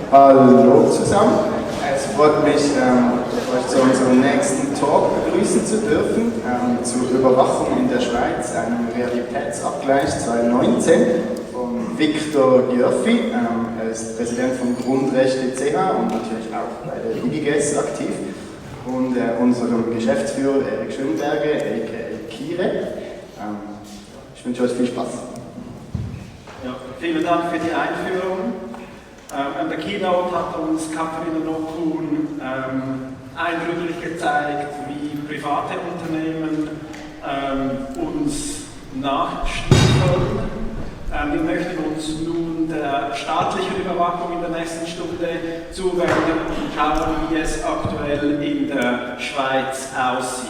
Hallo zusammen, es freut mich, euch zu unserem nächsten Talk begrüßen zu dürfen, zur Überwachung in der Schweiz, einem Realitätsabgleich 2019 von Viktor Györfi. Er ist Präsident von Grundrechte.ch und natürlich auch bei der IBGS aktiv, und unserem Geschäftsführer Erik Schönberger, a.k.a. Kire. Ich wünsche euch viel Spaß. Ja, vielen Dank für die Einführung. An der Keynote hat uns Katharina Nokun eindrücklich gezeigt, wie private Unternehmen uns nachstiefeln. Wir möchten uns nun der staatlichen Überwachung in der nächsten Stunde zuwenden und schauen, wie es aktuell in der Schweiz aussieht.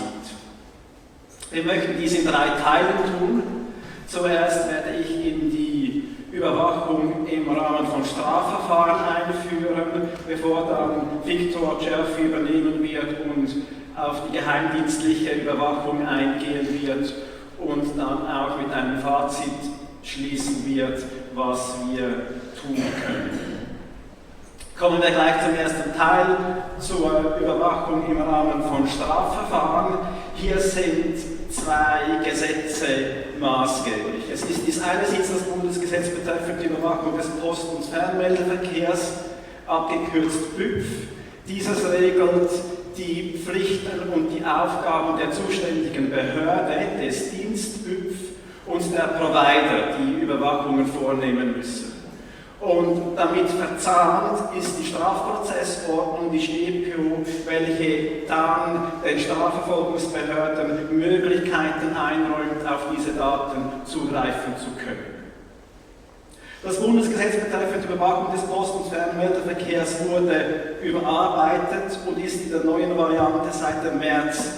Wir möchten dies in 3 Teilen tun. Zuerst werde ich in die Überwachung im Rahmen von Strafverfahren einführen, bevor dann Viktor Györfi übernehmen wird und auf die geheimdienstliche Überwachung eingehen wird und dann auch mit einem Fazit schließen wird, was wir tun können. Kommen wir gleich zum ersten Teil, zur Überwachung im Rahmen von Strafverfahren. Hier sind 2 Gesetze maßgeblich. Es ist dies einerseits das Bundesgesetz betreffend die Überwachung des Post- und Fernmeldeverkehrs, abgekürzt BÜPF. Dieses regelt die Pflichten und die Aufgaben der zuständigen Behörde, des Dienst BÜPF und der Provider, die Überwachungen vornehmen müssen. Und damit verzahnt ist die Strafprozessordnung, die StPO, welche dann den Strafverfolgungsbehörden Möglichkeiten einräumt, auf diese Daten zugreifen zu können. Das Bundesgesetz betreffend die Überwachung des Post- und Fernmeldeverkehrs wurde überarbeitet und ist in der neuen Variante seit dem März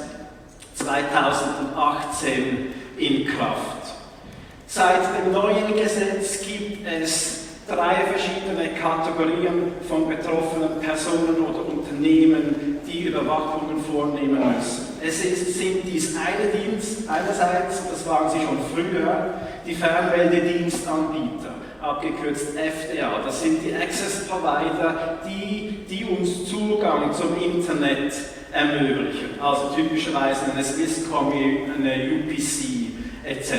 2018 in Kraft. Seit dem neuen Gesetz gibt es 3 verschiedene Kategorien von betroffenen Personen oder Unternehmen, die Überwachungen vornehmen müssen. Sind dies einerseits, das waren sie schon früher, die Fernmeldedienstanbieter, abgekürzt FDA. Das sind die Access Provider, die uns Zugang zum Internet ermöglichen. Also typischerweise eine Swisscom, eine UPC etc.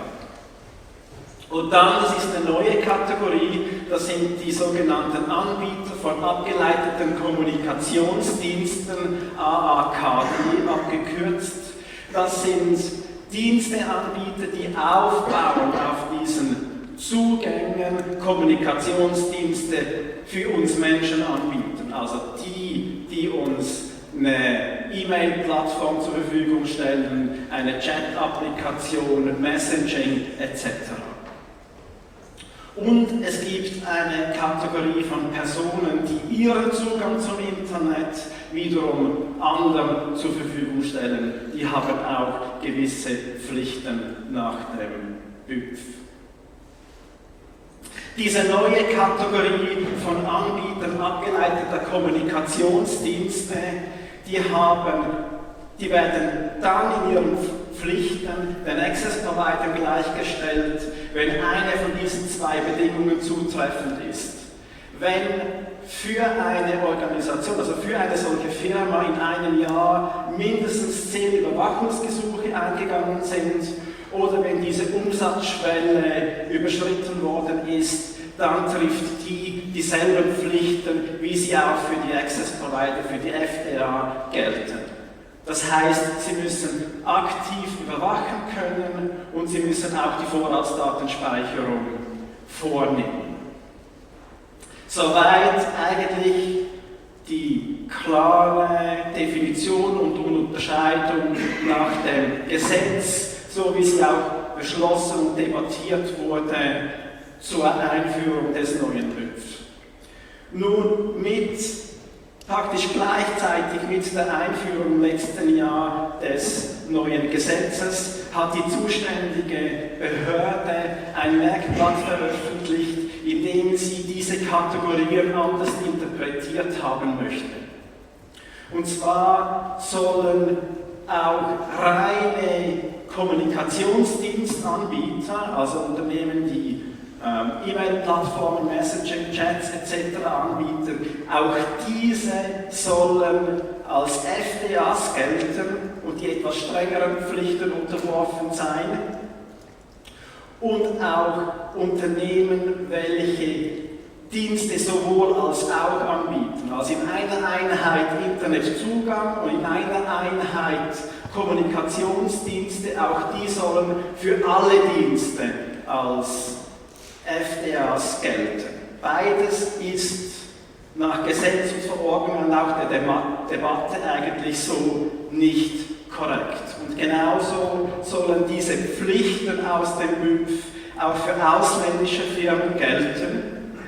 Und dann, das ist eine neue Kategorie, das sind die sogenannten Anbieter von abgeleiteten Kommunikationsdiensten, AAKD abgekürzt. Das sind Diensteanbieter, die aufbauen auf diesen Zugängen Kommunikationsdienste für uns Menschen anbieten. Also die uns eine E-Mail-Plattform zur Verfügung stellen, eine Chat-Applikation, Messaging etc. Und es gibt eine Kategorie von Personen, die ihren Zugang zum Internet wiederum anderen zur Verfügung stellen. Die haben auch gewisse Pflichten nach dem BÜPF. Diese neue Kategorie von Anbietern abgeleiteter Kommunikationsdienste, die werden dann in ihren Pflichten den Access-Providern gleichgestellt, wenn eine von diesen 2 Bedingungen zutreffend ist. Wenn für eine Organisation, also für eine solche Firma in einem Jahr mindestens 10 Überwachungsgesuche eingegangen sind oder wenn diese Umsatzschwelle überschritten worden ist, dann trifft dieselben Pflichten, wie sie auch für die Access-Provider, für die FDA gelten. Das heißt, sie müssen aktiv überwachen können und sie müssen auch die Vorratsdatenspeicherung vornehmen. Soweit eigentlich die klare Definition und Unterscheidung nach dem Gesetz, so wie sie auch beschlossen und debattiert wurde zur Einführung des neuen BÜPF. Nun praktisch gleichzeitig mit der Einführung im letzten Jahr des neuen Gesetzes hat die zuständige Behörde ein Merkblatt veröffentlicht, in dem sie diese Kategorien anders interpretiert haben möchte. Und zwar sollen auch reine Kommunikationsdienstanbieter, also Unternehmen, die E-Mail-Plattformen, Messaging, Chats etc. anbieten, auch diese sollen als FDAs gelten und die etwas strengeren Pflichten unterworfen sein. Und auch Unternehmen, welche Dienste sowohl als auch anbieten, also in einer Einheit Internetzugang und in einer Einheit Kommunikationsdienste, auch die sollen für alle Dienste als FDAs gelten. Beides ist nach Gesetz und Verordnung und auch der Debatte eigentlich so nicht korrekt. Und genauso sollen diese Pflichten aus dem BÜPF auch für ausländische Firmen gelten.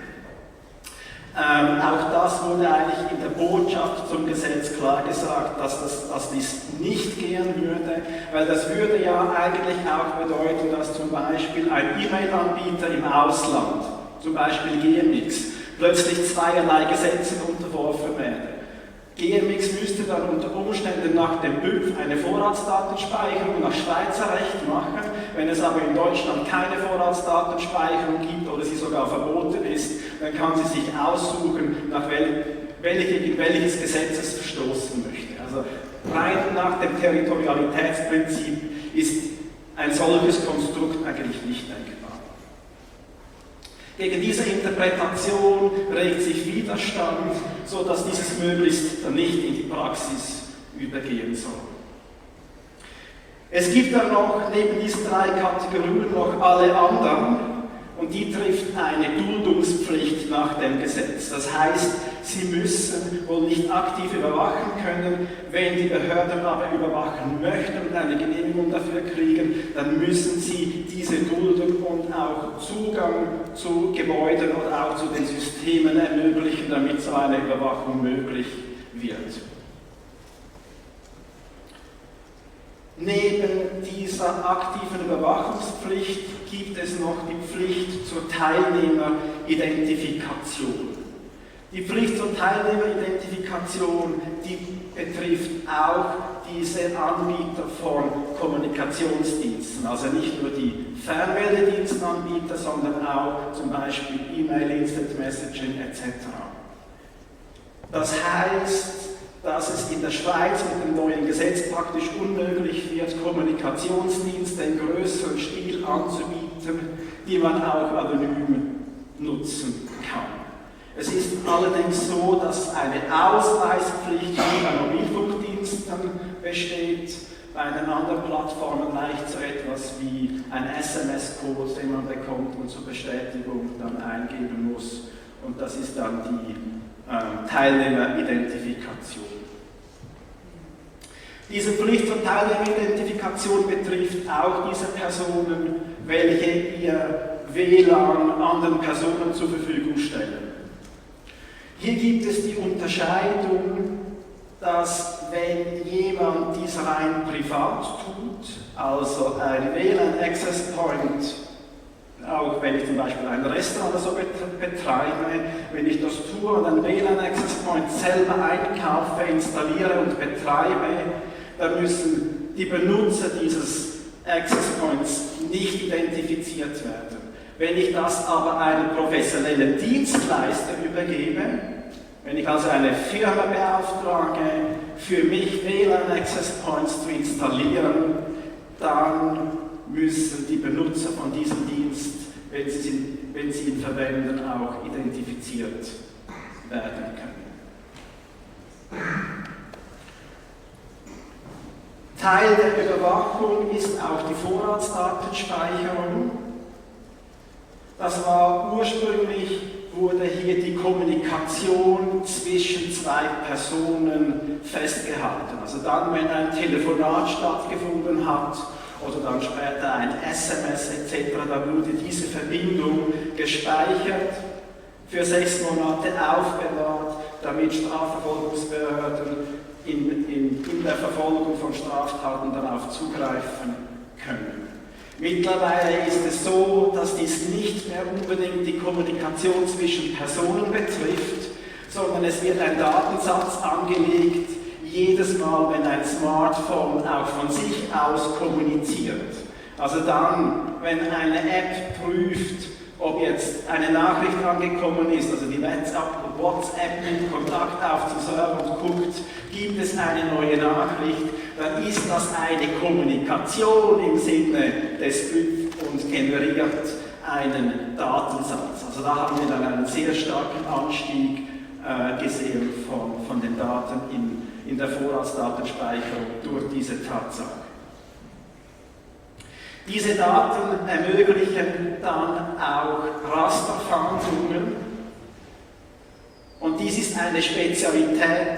Auch das wurde eigentlich in der Botschaft zum Gesetz klar gesagt, dass dies nicht gehen würde, weil das würde ja eigentlich auch bedeuten, dass zum Beispiel ein E-Mail-Anbieter im Ausland, zum Beispiel GMX, plötzlich zweierlei Gesetzen unterworfen wäre. GMX müsste dann unter Umständen nach dem BÜPF eine Vorratsdatenspeicherung nach Schweizer Recht machen. Wenn es aber in Deutschland keine Vorratsdatenspeicherung gibt oder sie sogar verboten ist, dann kann sie sich aussuchen, in welches Gesetz es verstoßen möchte. Also rein nach dem Territorialitätsprinzip ist ein solches Konstrukt eigentlich nicht denkbar. Gegen diese Interpretation regt sich Widerstand, sodass dieses möglichst dann nicht in die Praxis übergehen soll. Es gibt dann noch neben diesen drei Kategorien noch alle anderen und die trifft eine Duldungspflicht nach dem Gesetz. Das heißt, sie müssen wohl nicht aktiv überwachen können, wenn die Behörden aber überwachen möchten und eine Genehmigung dafür kriegen, dann müssen sie diese Duldung und auch Zugang zu Gebäuden oder auch zu den Systemen ermöglichen, damit so eine Überwachung möglich wird. Neben dieser aktiven Überwachungspflicht gibt es noch die Pflicht zur Teilnehmeridentifikation. Die Pflicht zur Teilnehmeridentifikation, die betrifft auch diese Anbieter von Kommunikationsdiensten, also nicht nur die Fernmeldedienstanbieter, sondern auch zum Beispiel E-Mail, Instant Messaging etc. Das heißt, dass es in der Schweiz mit dem neuen Gesetz praktisch unmöglich wird, Kommunikationsdienste in größerem Stil anzubieten, die man auch anonym nutzen kann. Es ist allerdings so, dass eine Ausweispflicht bei Mobilfunkdiensten besteht. Bei den anderen Plattformen reicht so etwas wie ein SMS-Code, den man bekommt und zur Bestätigung dann eingeben muss. Und das ist dann die Teilnehmeridentifikation. Diese Pflicht zur Teilnehmeridentifikation betrifft auch diese Personen, welche ihr WLAN anderen Personen zur Verfügung stellen. Hier gibt es die Unterscheidung, dass wenn jemand dies rein privat tut, also ein WLAN-Access Point, auch wenn ich zum Beispiel ein Restaurant oder so betreibe, wenn ich das tue und einen WLAN-Access Point selber einkaufe, installiere und betreibe, dann müssen die Benutzer dieses Access Points nicht identifiziert werden. Wenn ich das aber einem professionellen Dienstleister übergebe, wenn ich also eine Firma beauftrage, für mich WLAN-Access Points zu installieren, dann müssen die Benutzer von diesem Dienst, wenn sie ihn verwenden, auch identifiziert werden können. Teil der Überwachung ist auch die Vorratsdatenspeicherung. Das war ursprünglich, wurde hier die Kommunikation zwischen zwei Personen festgehalten. Also dann, wenn ein Telefonat stattgefunden hat oder dann später ein SMS etc., da wurde diese Verbindung gespeichert, für 6 Monate aufbewahrt, damit Strafverfolgungsbehörden in der Verfolgung von Straftaten darauf zugreifen können. Mittlerweile ist es so, dass dies nicht mehr unbedingt die Kommunikation zwischen Personen betrifft, sondern es wird ein Datensatz angelegt, jedes Mal, wenn ein Smartphone auch von sich aus kommuniziert. Also dann, wenn eine App prüft, ob jetzt eine Nachricht angekommen ist, also die WhatsApp nimmt Kontakt auf zum Server und guckt, gibt es eine neue Nachricht, dann ist das eine Kommunikation im Sinne des BÜV und generiert einen Datensatz. Also da haben wir dann einen sehr starken Anstieg gesehen von den Daten in der Vorratsdatenspeicherung durch diese Tatsache. Diese Daten ermöglichen dann auch Rasterfahndungen und dies ist eine Spezialität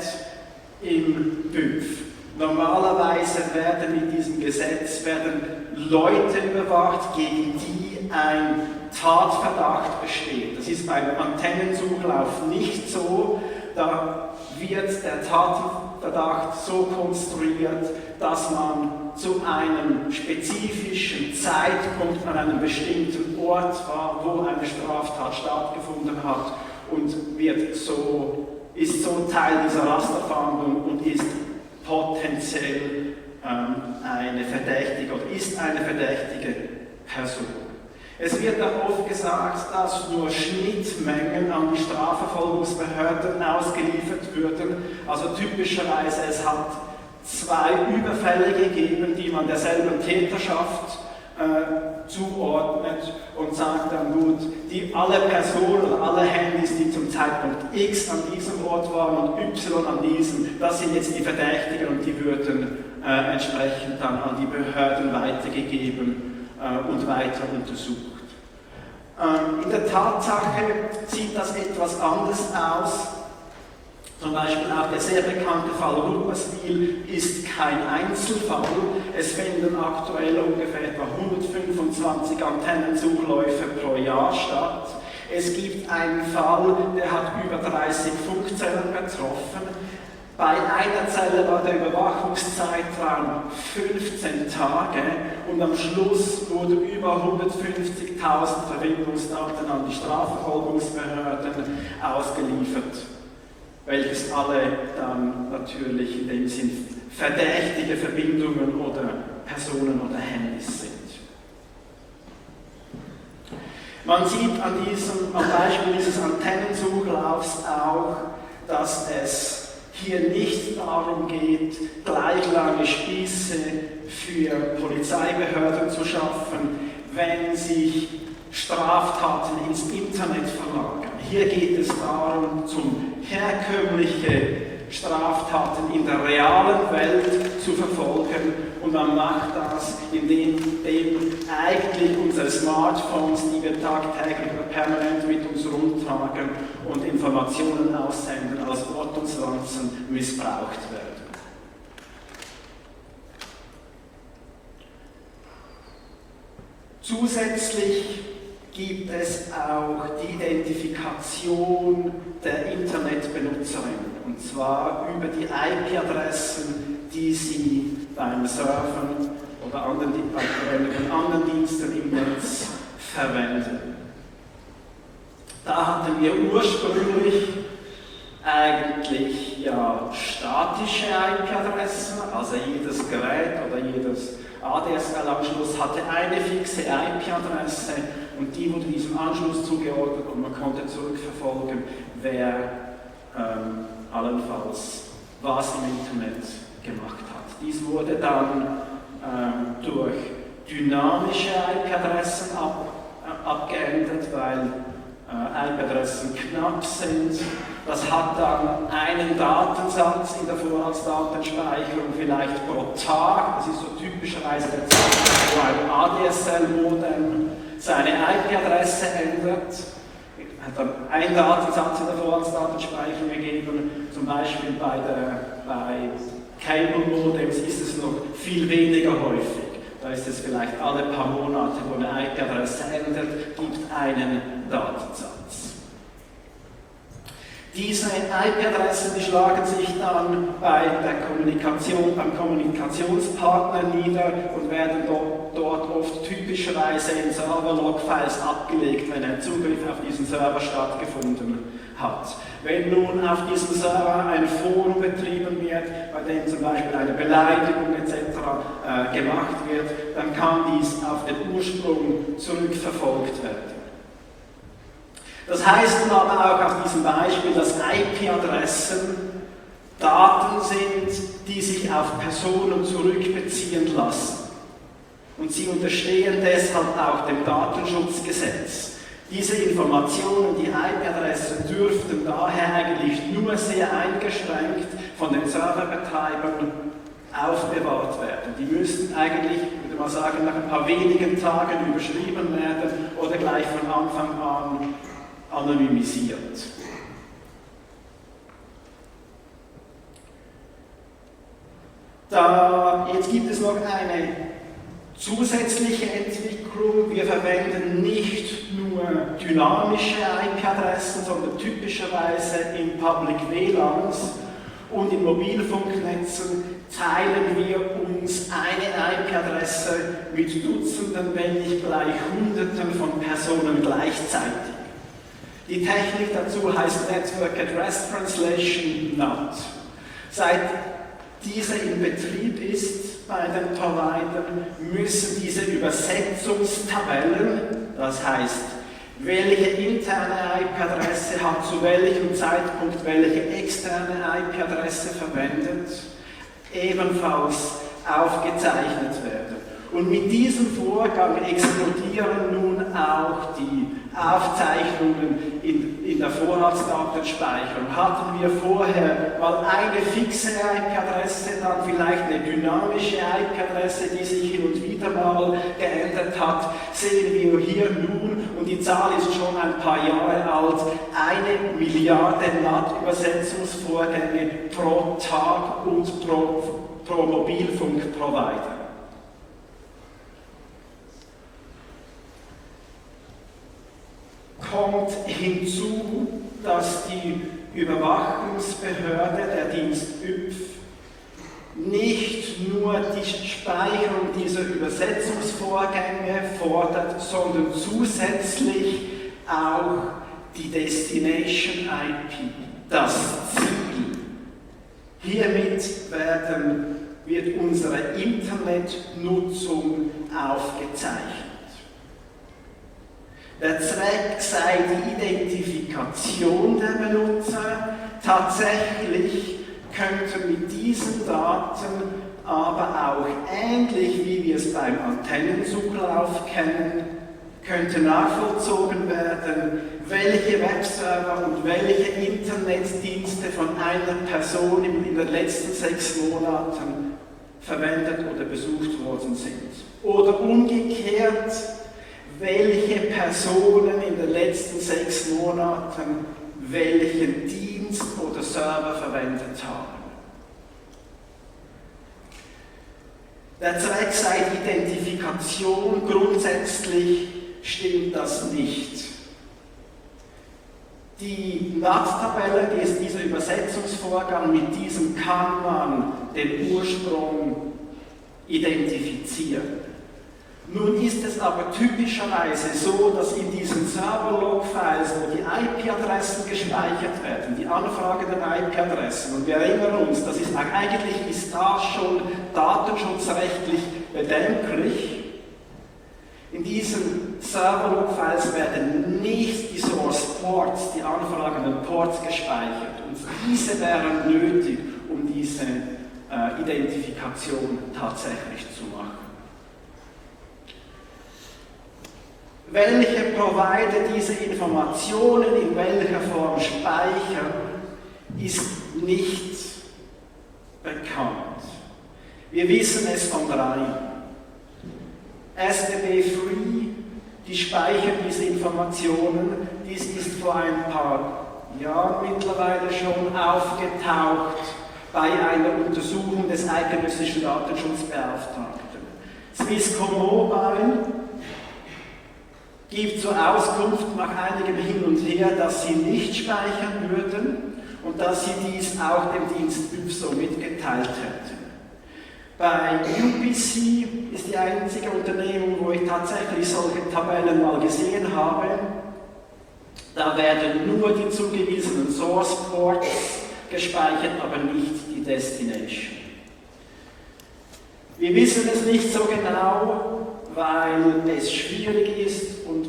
im BÜV. Normalerweise werden mit diesem Gesetz Leute überwacht, gegen die ein Tatverdacht besteht. Das ist beim Antennensuchlauf nicht so. Da wird der Tatverdacht so konstruiert, dass man zu einem spezifischen Zeitpunkt an einem bestimmten Ort war, wo eine Straftat stattgefunden hat und ist so Teil dieser Rasterfahndung und ist potenziell eine verdächtige oder ist eine verdächtige Person. Es wird dann oft gesagt, dass nur Schnittmengen an die Strafverfolgungsbehörden ausgeliefert würden. Also typischerweise, es hat 2 Überfälle gegeben, die man derselben Täterschaft zuordnet und sagt dann gut, alle Personen, alle Handys, die zum Zeitpunkt X an diesem Ort waren und Y an diesem, das sind jetzt die Verdächtigen und die würden entsprechend dann an die Behörden weitergegeben und weiter untersucht. In der Tatsache sieht das etwas anders aus. Zum Beispiel auch der sehr bekannte Fall Rupperswil ist kein Einzelfall. Es finden aktuell ungefähr etwa 125 Antennensuchläufe pro Jahr statt. Es gibt einen Fall, der hat über 30 Funkzellen betroffen. Bei einer Zelle war der Überwachungszeitraum 15 Tage und am Schluss wurden über 150.000 Verbindungsdaten an die Strafverfolgungsbehörden ausgeliefert, welches alle dann natürlich in dem Sinn verdächtige Verbindungen oder Personen oder Handys sind. Man sieht am Beispiel dieses Antennensuchlaufs auch, dass es hier nicht darum geht, gleich lange Spieße für Polizeibehörden zu schaffen, wenn sich Straftaten ins Internet verlagern. Hier geht es darum, herkömmliche Straftaten in der realen Welt zu verfolgen und man macht das, indem eigentlich unsere Smartphones, die wir tagtäglich oder permanent mit uns rumtragen und Informationen aussenden, als Ortungswanzen missbraucht werden. Zusätzlich gibt es auch die Identifikation der Internetbenutzerin, und zwar über die IP-Adressen, die sie beim Surfen oder bei anderen Diensten im Netz verwenden. Da hatten wir ursprünglich eigentlich statische IP-Adressen, also jedes Gerät oder jedes ADSL-Anschluss hatte eine fixe IP-Adresse und die wurde diesem Anschluss zugeordnet und man konnte zurückverfolgen, wer allenfalls was im Internet gemacht hat. Dies wurde dann durch dynamische IP-Adressen abgeändert, weil IP-Adressen knapp sind. Das hat dann einen Datensatz in der Vorratsdatenspeicherung vielleicht pro Tag. Das ist so typischerweise der Zeitpunkt, wo ein ADSL-Modem seine IP-Adresse ändert. Hat dann einen Datensatz in der Vorratsdatenspeicherung gegeben. Zum Beispiel bei Cable-Modems ist es noch viel weniger häufig. Da ist es vielleicht alle paar Monate, wo eine IP-Adresse ändert, gibt einen Datensatz. Diese IP-Adressen, die schlagen sich dann beim Kommunikationspartner nieder und werden dort oft typischerweise in Server-Log-Files abgelegt, wenn ein Zugriff auf diesen Server stattgefunden hat. Wenn nun auf diesem Server ein Forum betrieben wird, bei dem zum Beispiel eine Beleidigung etc. Gemacht wird, dann kann dies auf den Ursprung zurückverfolgt werden. Das heißt nun aber auch aus diesem Beispiel, dass IP-Adressen Daten sind, die sich auf Personen zurückbeziehen lassen. Und sie unterstehen deshalb auch dem Datenschutzgesetz. Diese Informationen, die IP-Adressen, dürften daher eigentlich nur sehr eingeschränkt von den Serverbetreibern aufbewahrt werden. Die müssten eigentlich, ich würde mal sagen, nach ein paar wenigen Tagen überschrieben werden oder gleich von Anfang an anonymisiert. Jetzt gibt es noch eine zusätzliche Entwicklung. Wir verwenden nicht nur dynamische IP-Adressen, sondern typischerweise in Public WLANs und in Mobilfunknetzen teilen wir uns eine IP-Adresse mit Dutzenden, wenn nicht gleich Hunderten von Personen gleichzeitig. Die Technik dazu heißt Network Address Translation, NAT. Seit diese in Betrieb ist bei den Providern, müssen diese Übersetzungstabellen, das heißt, welche interne IP-Adresse hat zu welchem Zeitpunkt welche externe IP-Adresse verwendet, ebenfalls aufgezeichnet werden. Und mit diesem Vorgang explodieren nun auch die Aufzeichnungen in der Vorratsdatenspeicherung. Hatten wir vorher mal eine fixe IP-Adresse, dann vielleicht eine dynamische IP-Adresse, die sich hin und wieder mal geändert hat, sehen wir hier nun, und die Zahl ist schon ein paar Jahre alt, 1 Milliarde NAT-Übersetzungsvorgänge pro Tag und pro Mobilfunkprovider. Kommt hinzu, dass die Überwachungsbehörde, der Dienst ÜPF, nicht nur die Speicherung dieser Übersetzungsvorgänge fordert, sondern zusätzlich auch die Destination IP, das Ziel. Hiermit wird unsere Internetnutzung aufgezeichnet. Der Zweck sei die Identifikation der Benutzer. Tatsächlich könnten mit diesen Daten aber auch ähnlich wie wir es beim Antennenzuglauf kennen, könnte nachvollzogen werden, welche Webserver und welche Internetdienste von einer Person in den letzten 6 Monaten verwendet oder besucht worden sind. Oder umgekehrt, welche Personen in den letzten 6 Monaten welchen Dienst oder Server verwendet haben. Der Zweck sei die Identifikation, grundsätzlich stimmt das nicht. Die NAT-Tabelle, die ist dieser Übersetzungsvorgang, mit diesem kann man den Ursprung identifizieren. Nun ist es aber typischerweise so, dass in diesen Server-Log-Files, wo die IP-Adressen gespeichert werden, die anfragenden IP-Adressen, und wir erinnern uns, das ist eigentlich bis da schon datenschutzrechtlich bedenklich, in diesen Server-Log-Files werden nicht die Source-Ports, die anfragenden Ports gespeichert, und diese wären nötig, um diese Identifikation tatsächlich zu machen. Welche Provider diese Informationen in welcher Form speichern, ist nicht bekannt. Wir wissen es von 3. SBB Free, die speichern diese Informationen. Dies ist vor ein paar Jahren mittlerweile schon aufgetaucht bei einer Untersuchung des eidgenössischen Datenschutzbeauftragten. Swisscom Mobile gibt zur Auskunft nach einigem Hin und Her, dass sie nicht speichern würden und dass sie dies auch dem Dienst ÜPF so mitgeteilt hätten. Bei UPC ist die einzige Unternehmung, wo ich tatsächlich solche Tabellen mal gesehen habe. Da werden nur die zugewiesenen Source Ports gespeichert, aber nicht die Destination. Wir wissen es nicht so genau, weil es schwierig ist und man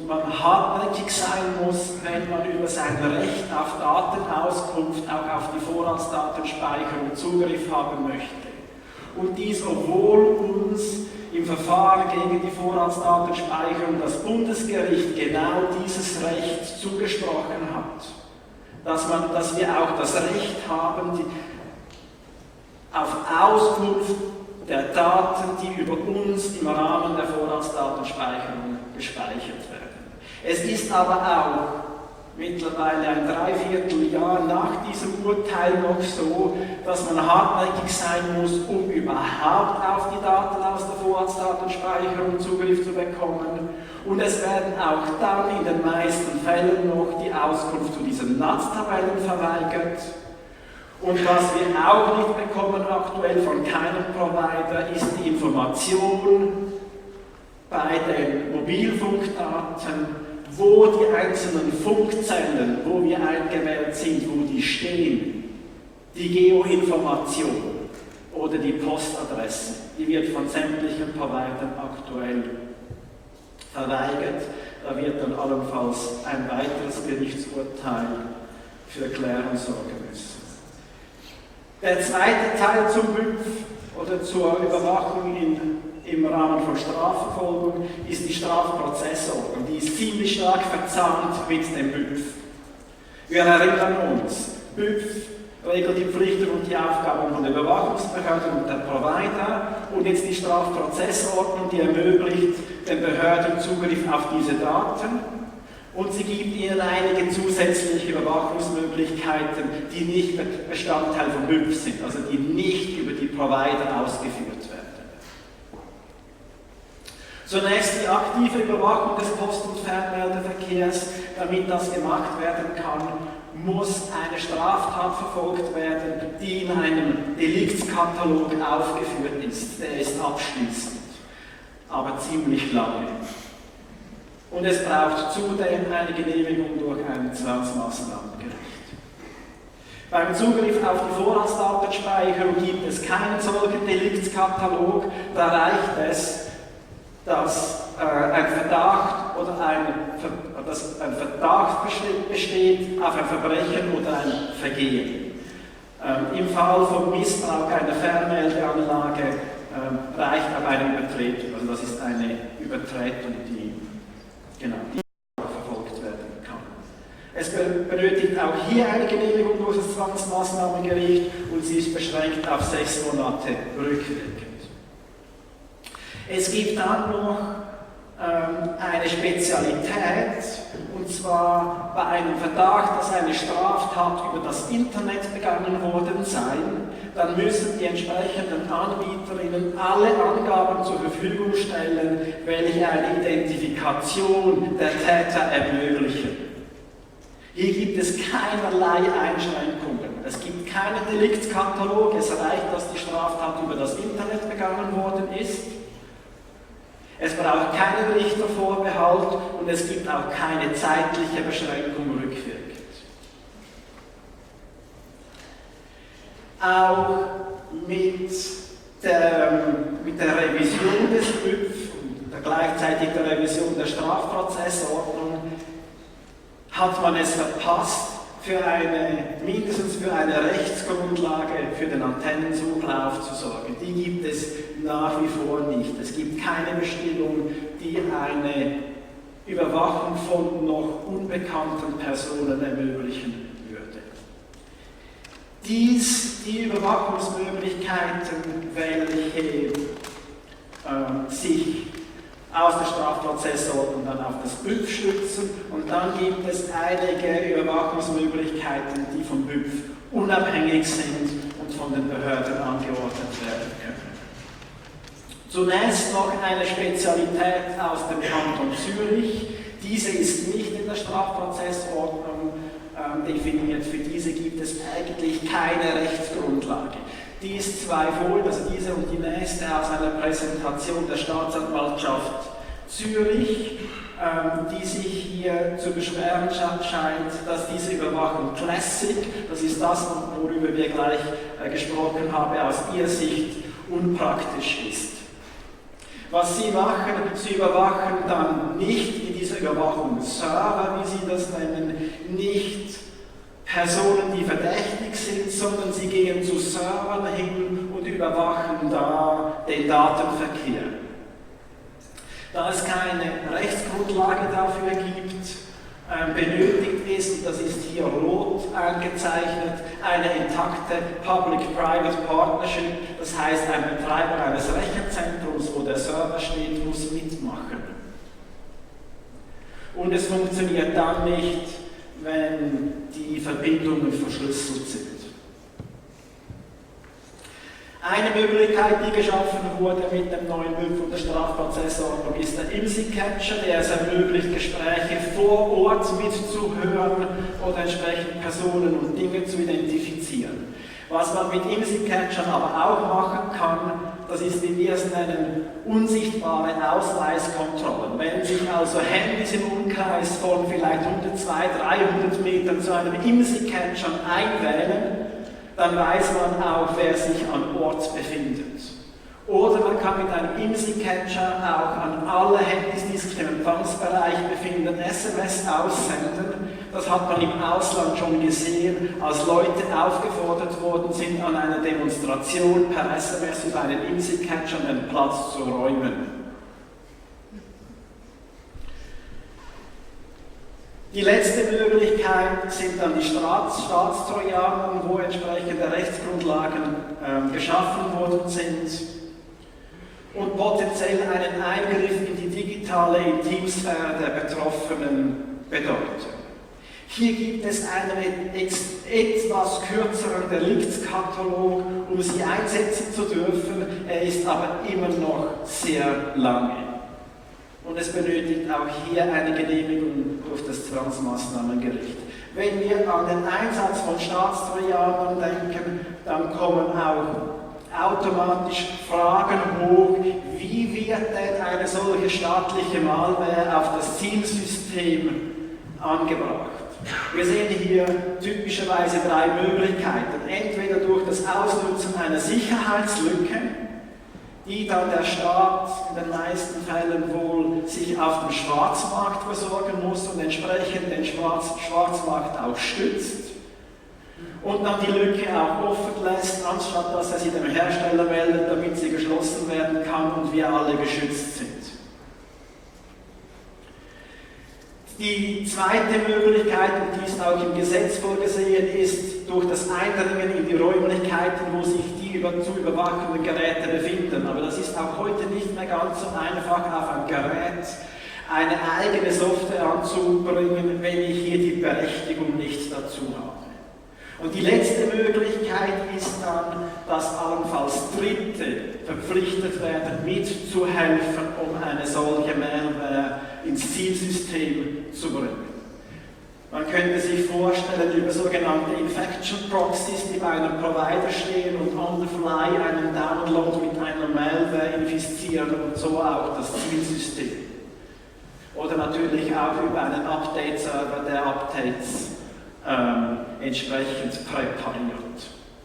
hartnäckig sein muss, wenn man über sein Recht auf Datenauskunft, auch auf die Vorratsdatenspeicherung Zugriff haben möchte. Und dies, obwohl uns im Verfahren gegen die Vorratsdatenspeicherung das Bundesgericht genau dieses Recht zugesprochen hat. Dass wir auch das Recht haben, auf Auskunft der Daten, die über uns im Rahmen der Vorratsdatenspeicherung gespeichert werden. Es ist aber auch mittlerweile ein Dreivierteljahr nach diesem Urteil noch so, dass man hartnäckig sein muss, um überhaupt auf die Daten aus der Vorratsdatenspeicherung Zugriff zu bekommen. Und es werden auch dann in den meisten Fällen noch die Auskunft zu diesen NUTS-Tabellen verweigert. Und was wir auch nicht bekommen aktuell von keinem Provider, ist die Information bei den Mobilfunkdaten, wo die einzelnen Funkzellen, wo wir eingewählt sind, wo die stehen. Die Geoinformation oder die Postadresse, die wird von sämtlichen Providern aktuell verweigert. Da wird dann allenfalls ein weiteres Gerichtsurteil für Klärung sorgen müssen. Der zweite Teil zum BÜPF oder zur Überwachung im Rahmen von Strafverfolgung ist die Strafprozessordnung. Die ist ziemlich stark verzahnt mit dem BÜPF. Wir erinnern uns, BÜPF regelt die Pflichten und die Aufgaben von der Überwachungsbehörde und der Provider und jetzt die Strafprozessordnung, die ermöglicht den Behörden Zugriff auf diese Daten und sie gibt ihnen einige zusätzliche Überwachungsmöglichkeiten, die nicht Bestandteil von BÜPF sind, also die nicht über die Provider ausgeführt werden. Zunächst die aktive Überwachung des Post- und Fernmeldeverkehrs. Damit das gemacht werden kann, muss eine Straftat verfolgt werden, die in einem Deliktskatalog aufgeführt ist. Der ist abschließend, aber ziemlich lange. Und es braucht zudem eine Genehmigung durch ein Zwangsmaßnahmengericht. Beim Zugriff auf die Vorratsdatenspeicherung gibt es keinen solchen Deliktskatalog, da reicht es, dass ein Verdacht besteht auf ein Verbrechen oder ein Vergehen. Im Fall von Missbrauch einer Fernmeldeanlage reicht aber eine Übertretung, also das ist eine Übertretung, die verfolgt werden kann. Es benötigt auch hier eine Genehmigung durch das Zwangsmaßnahmengericht und sie ist beschränkt auf 6 Monate rückwirkend. Es gibt dann noch eine Spezialität, und zwar bei einem Verdacht, dass eine Straftat über das Internet begangen worden sei, dann müssen die entsprechenden Anbieterinnen alle Angaben zur Verfügung stellen, welche eine Identifikation der Täter ermöglichen. Hier gibt es keinerlei Einschränkungen. Es gibt keinen Deliktskatalog, es reicht, dass die Straftat über das Internet begangen worden ist. Es braucht keinen Richtervorbehalt und es gibt auch keine zeitliche Beschränkung rückwirkend. Auch mit der Revision des BÜPF und gleichzeitig der Revision der Strafprozessordnung hat man es verpasst, mindestens für eine Rechtsgrundlage für den Antennensuchlauf zu sorgen. Die gibt es nach wie vor nicht. Es gibt keine Bestimmung, die eine Überwachung von noch unbekannten Personen ermöglichen würde. Die Überwachungsmöglichkeiten, welche sich aus der Strafprozessordnung dann auf das BÜPF stützen, und dann gibt es einige Überwachungsmöglichkeiten, die vom BÜPF unabhängig sind und von den Behörden angeordnet werden können. Zunächst noch eine Spezialität aus dem Kanton Zürich. Diese ist nicht in der Strafprozessordnung definiert. Für diese gibt es eigentlich keine Rechtsgrundlage. Dies zwei Folien, also diese und die nächste, aus einer Präsentation der Staatsanwaltschaft Zürich, die sich hier zu beschweren scheint, dass diese Überwachung Classic, das ist das, worüber wir gleich gesprochen haben, aus ihrer Sicht unpraktisch ist. Was sie machen, sie überwachen dann nicht in dieser dieser Überwachung Server, wie sie das nennen, nicht Personen, die verdächtig sind, sondern sie gehen zu Servern hin und überwachen da den Datenverkehr. Da es keine Rechtsgrundlage dafür gibt, benötigt ist, und das ist hier rot eingezeichnet, eine intakte Public-Private Partnership, das heißt, ein Betreiber eines Rechenzentrums, wo der Server steht, muss mitmachen. Und es funktioniert dann nicht, wenn die Verbindungen verschlüsselt sind. Eine Möglichkeit, die geschaffen wurde mit dem neuen Buch der Strafprozessordnung, ist der IMSI-Catcher, der es ermöglicht, Gespräche vor Ort mitzuhören oder entsprechend Personen und Dinge zu identifizieren. Was man mit IMSI-Catchern aber auch machen kann, das ist, wie wir es nennen, unsichtbare Ausweiskontrollen. Wenn sich also Handys im Umkreis von vielleicht 100, 200, 300 Metern zu einem IMSI-Catcher einwählen, dann weiß man auch, wer sich an Ort befindet. Oder man kann mit einem IMSI-Catcher auch an alle Handys, die sich im Empfangsbereich befinden, SMS aussenden. Das hat man im Ausland schon gesehen, als Leute aufgefordert worden sind, an einer Demonstration per SMS über einen IMSI-Catcher den Platz zu räumen. Die letzte Möglichkeit sind dann die Staatstrojaner, wo entsprechende Rechtsgrundlagen geschaffen worden sind und potenziell einen Eingriff in die digitale Intimsphäre der Betroffenen bedeuten. Hier gibt es einen etwas kürzeren Deliktskatalog, um sie einsetzen zu dürfen. Er ist aber immer noch sehr lange. Und es benötigt auch hier eine Genehmigung durch das Zwangsmaßnahmengericht. Wenn wir an den Einsatz von Staatstrojanern denken, dann kommen auch automatisch Fragen hoch, wie wird denn eine solche staatliche Malware auf das Zielsystem angebracht? Wir sehen hier typischerweise drei Möglichkeiten. Entweder durch das Ausnutzen einer Sicherheitslücke, die dann der Staat in den meisten Fällen wohl sich auf dem Schwarzmarkt versorgen muss und entsprechend den Schwarzmarkt auch stützt und dann die Lücke auch offen lässt, anstatt dass er sie dem Hersteller meldet, damit sie geschlossen werden kann und wir alle geschützt sind. Die zweite Möglichkeit, und die ist auch im Gesetz vorgesehen, ist durch das Eindringen in die Räumlichkeiten, wo sich die zu überwachenden Geräte befinden. Aber das ist auch heute nicht mehr ganz so einfach, auf ein Gerät eine eigene Software anzubringen, wenn ich hier die Berechtigung nicht dazu habe. Und die letzte Möglichkeit ist dann, dass allenfalls Dritte verpflichtet werden, mitzuhelfen, um eine solche Malware ins Zielsystem zu bringen. Man könnte sich vorstellen, über sogenannte Infection Proxies, die bei einem Provider stehen und on the fly einen Download mit einer Malware infizieren und so auch das Zielsystem. Oder natürlich auch über einen Update-Server, der Updates entsprechend präpariert.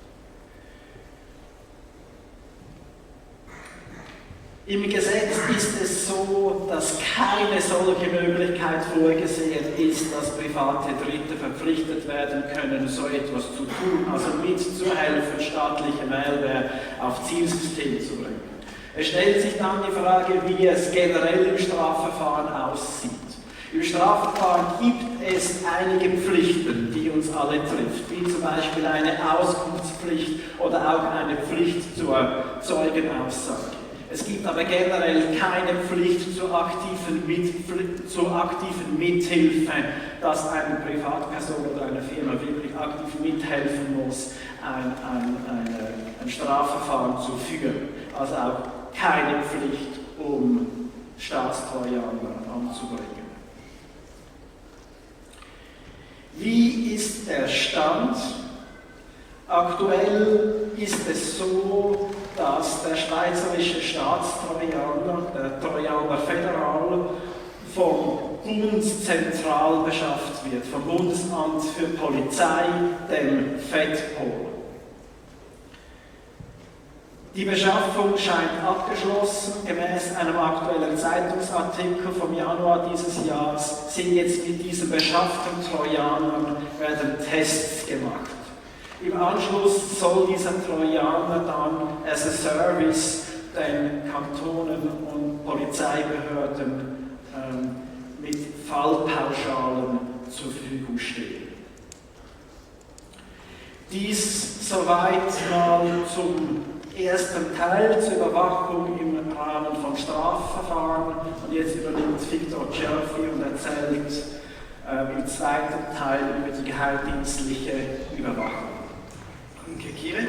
Im Gesetz ist es so, dass keine solche Möglichkeit vorgesehen ist, dass private Dritte verpflichtet werden können, so etwas zu tun, also mitzuhelfen, staatliche Malware auf Zielsystem zu bringen. Es stellt sich dann die Frage, wie es generell im Strafverfahren aussieht. Im Strafverfahren gibt es einige Pflichten, die uns alle trifft, wie zum Beispiel eine Auskunftspflicht oder auch eine Pflicht zur Zeugenaussage. Es gibt aber generell keine Pflicht zur aktiven Mithilfe, dass eine Privatperson oder eine Firma wirklich aktiv mithelfen muss, ein Strafverfahren zu führen. Also auch keine Pflicht, um Staatstrojaner anzubringen. Wie ist der Stand? Aktuell ist es so, dass der schweizerische Staatstrojaner, der Trojaner Federal, vom Bund zentral beschafft wird, vom Bundesamt für Polizei, dem FEDPOL. Die Beschaffung scheint abgeschlossen. Gemäß einem aktuellen Zeitungsartikel vom Januar dieses Jahres sind jetzt mit diesen beschafften Trojanern werden Tests gemacht. Im Anschluss soll dieser Trojaner dann as a Service den Kantonen und Polizeibehörden mit Fallpauschalen zur Verfügung stehen. Dies soweit mal zum ersten Teil zur Überwachung im Rahmen von Strafverfahren. Und jetzt übernimmt Victor Cerfi und erzählt im zweiten Teil über die geheimdienstliche Überwachung. Danke, Kire.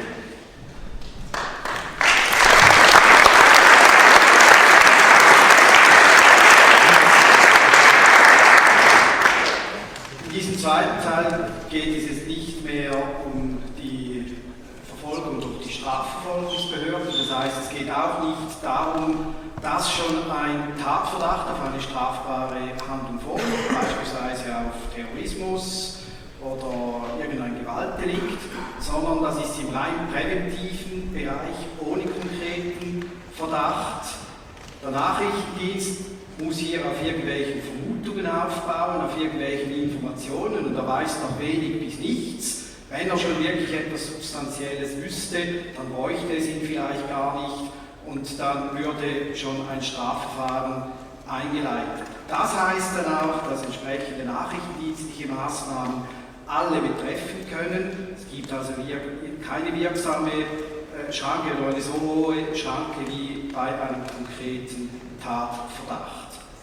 In diesem zweiten Teil geht es jetzt nicht mehr um die Verfolgung durch die Strafverfolgungsbehörden. Das heißt, es geht auch nicht darum, dass schon ein Tatverdacht auf eine strafbare Handlung vorliegt, beispielsweise auf Terrorismus oder irgendein Gewaltdelikt, sondern das ist im rein präventiven Bereich ohne konkreten Verdacht. Der Nachrichtendienst muss hier auf irgendwelchen Vermutungen aufbauen, auf irgendwelchen Informationen und er weiß noch wenig bis nichts. Wenn er schon wirklich etwas Substanzielles wüsste, dann bräuchte es ihn vielleicht gar nicht und dann würde schon ein Strafverfahren eingeleitet. Das heißt dann auch, dass entsprechende nachrichtendienstliche Maßnahmen alle betreffen können. Es gibt also keine wirksame Schranke oder eine so hohe Schranke wie bei einem konkreten Tatverdacht.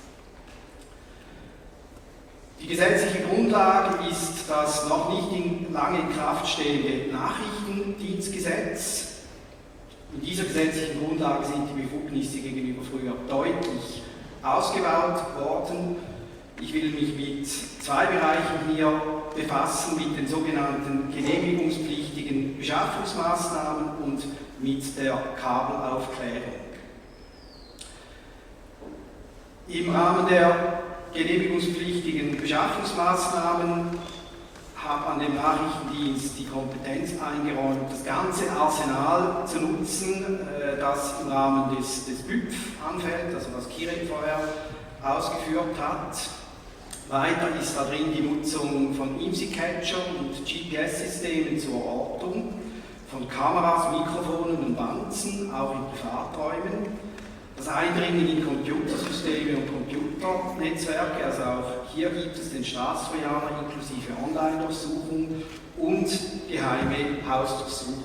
Die gesetzliche Grundlage ist das noch nicht lange in Kraft stehende Nachrichtendienstgesetz. In dieser gesetzlichen Grundlage sind die Befugnisse gegenüber früher deutlich ausgebaut worden. Ich will mich mit zwei Bereichen hier befassen, mit den sogenannten genehmigungspflichtigen Beschaffungsmaßnahmen und mit der Kabelaufklärung. Im Rahmen der genehmigungspflichtigen Beschaffungsmaßnahmen hat man dem Nachrichtendienst die Kompetenz eingeräumt, das ganze Arsenal zu nutzen, das im Rahmen des BÜPF anfällt, also was Kire vorher ausgeführt hat. Weiter ist da drin die Nutzung von IMSI-Catchern und GPS-Systemen zur Ortung, von Kameras, Mikrofonen und Wanzen, auch in Privaträumen. Das Eindringen in Computersysteme und Computernetzwerke, also auch hier gibt es den Staatstrojaner inklusive Online-Durchsuchung und geheime Hausdurchsuchungen.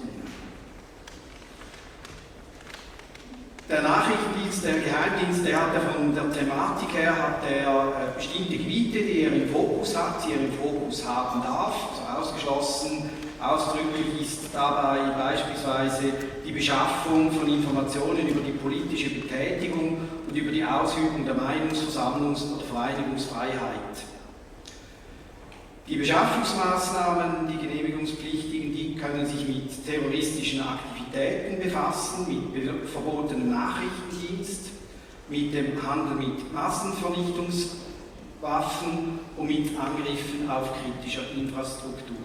Der Nachrichtendienst, der Geheimdienst, der hat ja von der Thematik her bestimmte Gebiete, die er im Fokus hat, die er im Fokus haben darf. Also ausgeschlossen, ausdrücklich ist dabei beispielsweise die Beschaffung von Informationen über die politische Betätigung und über die Ausübung der Meinungs-, Versammlungs- oder Vereinigungsfreiheit. Die Beschaffungsmaßnahmen, die genehmigungspflichtigen, die können sich mit terroristischen Aktivitäten befassen, mit verbotenem Nachrichtendienst, mit dem Handel mit Massenvernichtungswaffen und mit Angriffen auf kritischer Infrastruktur.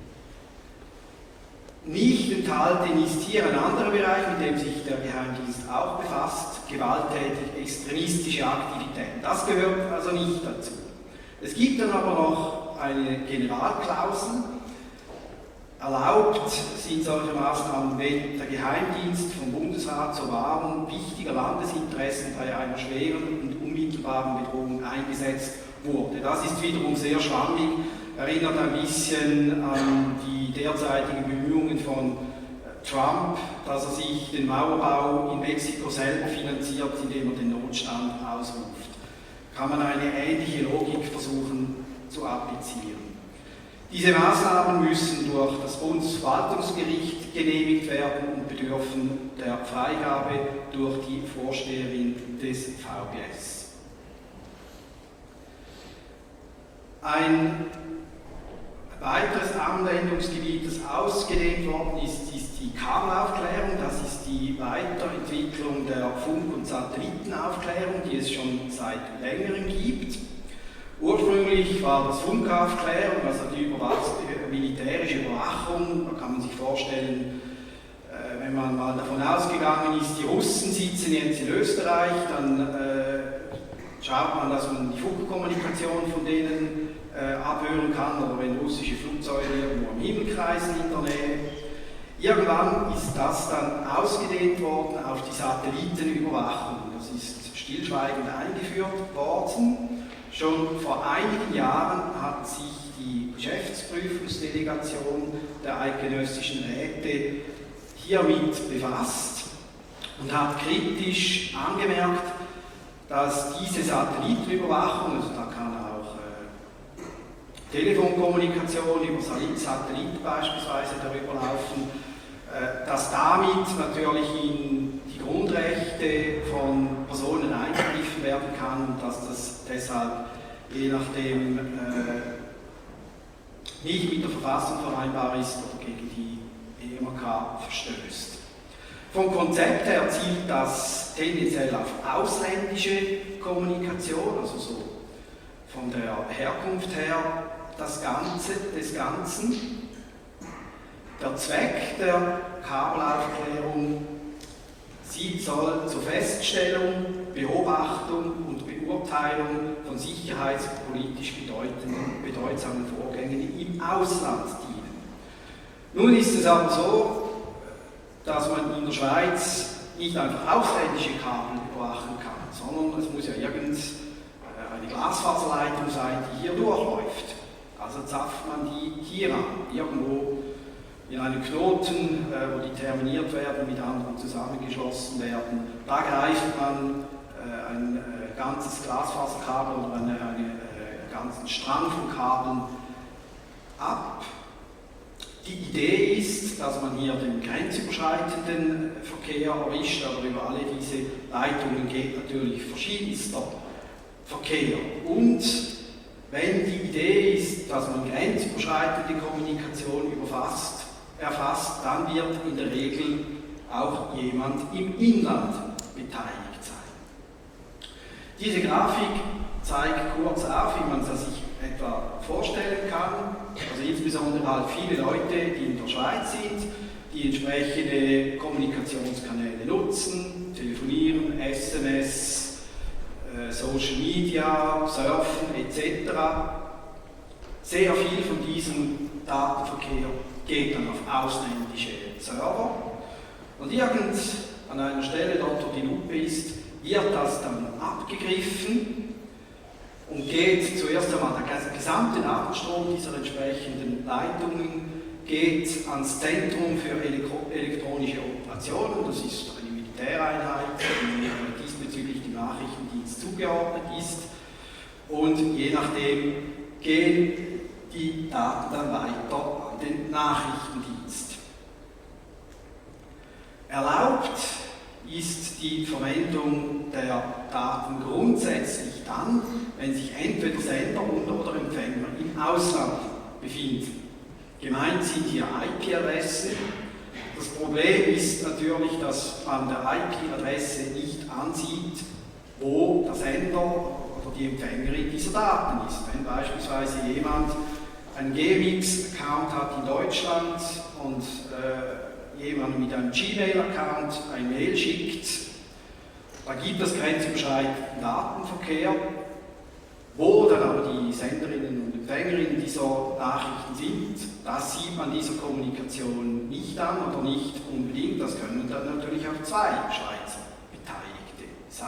Nicht enthalten ist hier ein anderer Bereich, mit dem sich der Geheimdienst auch befasst, gewalttätig extremistische Aktivitäten. Das gehört also nicht dazu. Es gibt dann aber noch eine Generalklausel. Erlaubt sind solche Maßnahmen, wenn der Geheimdienst vom Bundesrat zur Wahrung wichtiger Landesinteressen bei einer schweren und unmittelbaren Bedrohung eingesetzt wurde. Das ist wiederum sehr schwammig, erinnert ein bisschen an die derzeitigen Bemühungen von Trump, dass er sich den Mauerbau in Mexiko selber finanziert, indem er den Notstand ausruft. Kann man eine ähnliche Logik versuchen zu applizieren. Diese Maßnahmen müssen durch das Bundesverwaltungsgericht genehmigt werden und bedürfen der Freigabe durch die Vorsteherin des VBS. Ein weiteres Anwendungsgebiet, das ausgedehnt worden ist, ist die Kabelaufklärung. Das ist die Weiterentwicklung der Funk- und Satellitenaufklärung, die es schon seit längerem gibt. Ursprünglich war das Funkaufklärung, also die militärische Überwachung. Da kann man sich vorstellen, wenn man mal davon ausgegangen ist, die Russen sitzen jetzt in Österreich, dann schaut man, dass man die Funkkommunikation von denen abhören kann, oder wenn russische Flugzeuge irgendwo am Himmel kreisen in der Nähe. Irgendwann ist das dann ausgedehnt worden auf die Satellitenüberwachung. Das ist stillschweigend eingeführt worden. Schon vor einigen Jahren hat sich die Geschäftsprüfungsdelegation der eidgenössischen Räte hiermit befasst und hat kritisch angemerkt, dass diese Satellitenüberwachung, also da kann auch Telefonkommunikation über Satellit beispielsweise darüber laufen, dass damit natürlich in die Grundrechte von Personen eingegriffen werden kann und dass das deshalb je nachdem nicht mit der Verfassung vereinbar ist oder gegen die EMRK verstößt. Vom Konzept her zielt das tendenziell auf ausländische Kommunikation, also so von der Herkunft her des Ganzen. Der Zweck der Kabelaufklärung soll zur Feststellung, Beobachtung und Beurteilung von sicherheitspolitisch bedeutsamen Vorgängen im Ausland dienen. Nun ist es aber so, dass man in der Schweiz nicht einfach ausländische Kabel überwachen kann, sondern es muss ja eine Glasfaserleitung sein, die hier durchläuft. Also zapft man die hier an, irgendwo in einem Knoten, wo die terminiert werden, mit anderen zusammengeschlossen werden. Da greift man ein ganzes Glasfaserkabel oder einen ganzen Strang von Kabeln ab. Die Idee ist, dass man hier den grenzüberschreitenden Verkehr erwischt, aber über alle diese Leitungen geht natürlich verschiedenster Verkehr. Und wenn die Idee ist, dass man grenzüberschreitende Kommunikation erfasst, dann wird in der Regel auch jemand im Inland beteiligt sein. Diese Grafik zeigt kurz auf, wie man das sich etwa vorstellen kann. Also insbesondere halt viele Leute, die in der Schweiz sind, die entsprechende Kommunikationskanäle nutzen, telefonieren, SMS, Social Media, Surfen etc. Sehr viel von diesem Datenverkehr geht dann auf ausländische Server und an einer Stelle dort, wo die Lupe ist, wird das dann abgegriffen und geht zuerst einmal der gesamte Datenstrom dieser entsprechenden Leitungen geht ans Zentrum für elektronische Operationen, das ist eine Militäreinheit, die diesbezüglich dem Nachrichtendienst zugeordnet ist, und je nachdem gehen die Daten dann weiter an den Nachrichtendienst. Erlaubt ist die Verwendung der Daten grundsätzlich dann, wenn sich entweder Sender oder Empfänger im Ausland befinden. Gemeint sind hier IP-Adressen. Das Problem ist natürlich, dass man der IP-Adresse nicht ansieht, wo der Sender oder die Empfängerin dieser Daten ist. Wenn beispielsweise jemand einen GMX-Account hat in Deutschland und jemand mit einem Gmail-Account ein Mail schickt, da gibt es grenzüberschreitenden Datenverkehr, wo dann aber die Senderinnen und Empfängerinnen dieser Nachrichten sind. Das sieht man dieser Kommunikation nicht an oder nicht unbedingt. Das können dann natürlich auch zwei Schweizer Beteiligte sein.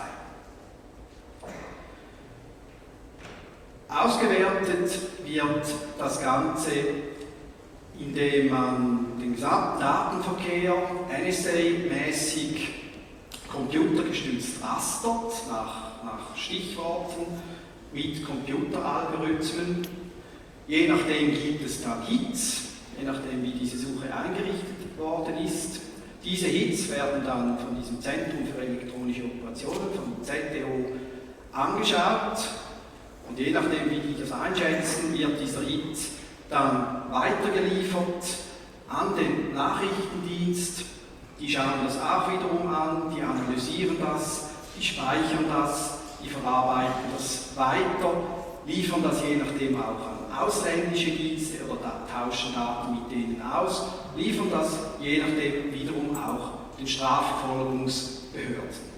Ausgewertet wird das Ganze, indem man den gesamten Datenverkehr NSA-mäßig computergestützt rastert, nach Stichworten, mit Computeralgorithmen. Je nachdem gibt es dann Hits, je nachdem wie diese Suche eingerichtet worden ist. Diese Hits werden dann von diesem Zentrum für elektronische Operationen, vom ZDO, angeschaut. Und je nachdem wie die das einschätzen, wird dieser Hit dann weitergeliefert an den Nachrichtendienst. Die schauen das auch wiederum an, die analysieren das, die speichern das, die verarbeiten das weiter liefern das je nachdem auch an ausländische Dienste oder tauschen Daten mit denen aus, liefern das je nachdem wiederum auch den Strafverfolgungsbehörden.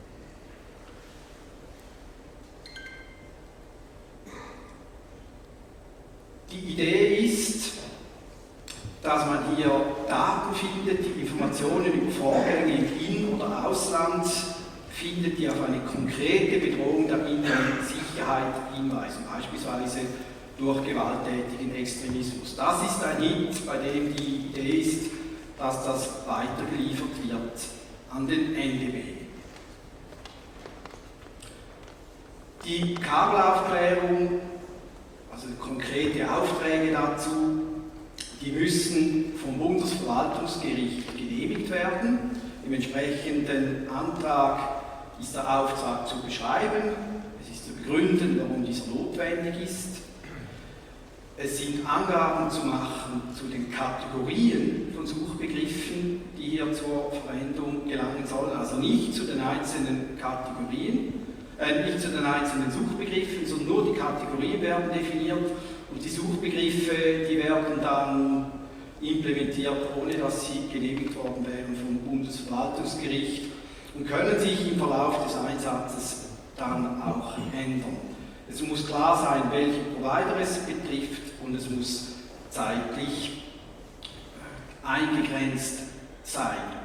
Die Idee ist, dass man hier Daten findet, die Informationen über Vorgänge im In- oder Ausland findet, die auf eine konkrete Bedrohung der inneren Sicherheit hinweisen, beispielsweise durch gewalttätigen Extremismus. Das ist ein Hit, bei dem die Idee ist, dass das weitergeliefert wird an den NDB. Die Kabelaufklärung, also konkrete Aufträge dazu, die müssen vom Bundesverwaltungsgericht genehmigt werden. Im entsprechenden Antrag ist der Auftrag zu beschreiben, es ist zu begründen, warum dieser notwendig ist. Es sind Angaben zu machen zu den Kategorien von Suchbegriffen, die hier zur Verwendung gelangen sollen, also nicht zu den einzelnen Kategorien, nicht zu den einzelnen Suchbegriffen, sondern nur die Kategorien werden definiert und die Suchbegriffe, die werden dann implementiert, ohne dass sie genehmigt worden wären vom Bundesverwaltungsgericht und können sich im Verlauf des Einsatzes dann auch ändern. Es muss klar sein, welche Provider es betrifft und es muss zeitlich eingegrenzt sein.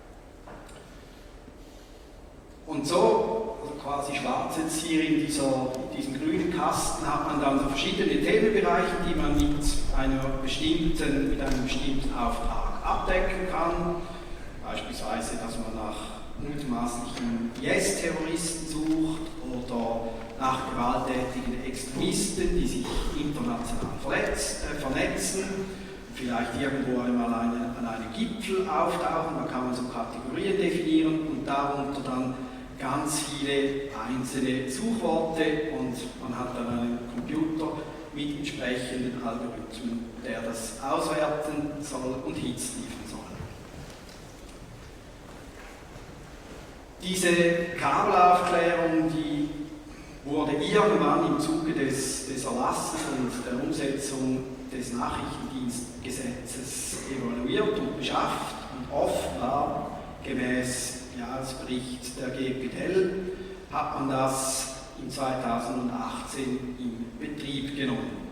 Und so, also quasi schwarz jetzt hier in diesem grünen Kasten, hat man dann so verschiedene Themenbereiche, die man mit einem bestimmten Auftrag abdecken kann. Beispielsweise, dass man nach mutmaßlichen IS-Terroristen sucht oder nach gewalttätigen Extremisten, die sich international vernetzen, vielleicht irgendwo einmal an einem Gipfel auftauchen, da kann man so Kategorien definieren und darunter dann ganz viele einzelne Suchworte und man hat dann einen Computer mit entsprechenden Algorithmen, der das auswerten soll und Hits liefern soll. Diese Kabelaufklärung, die wurde irgendwann im Zuge des Erlasses und der Umsetzung des Nachrichtendienstgesetzes evaluiert und beschafft und offenbar gemäß Jahresbericht der GPDL hat man das in 2018 in Betrieb genommen.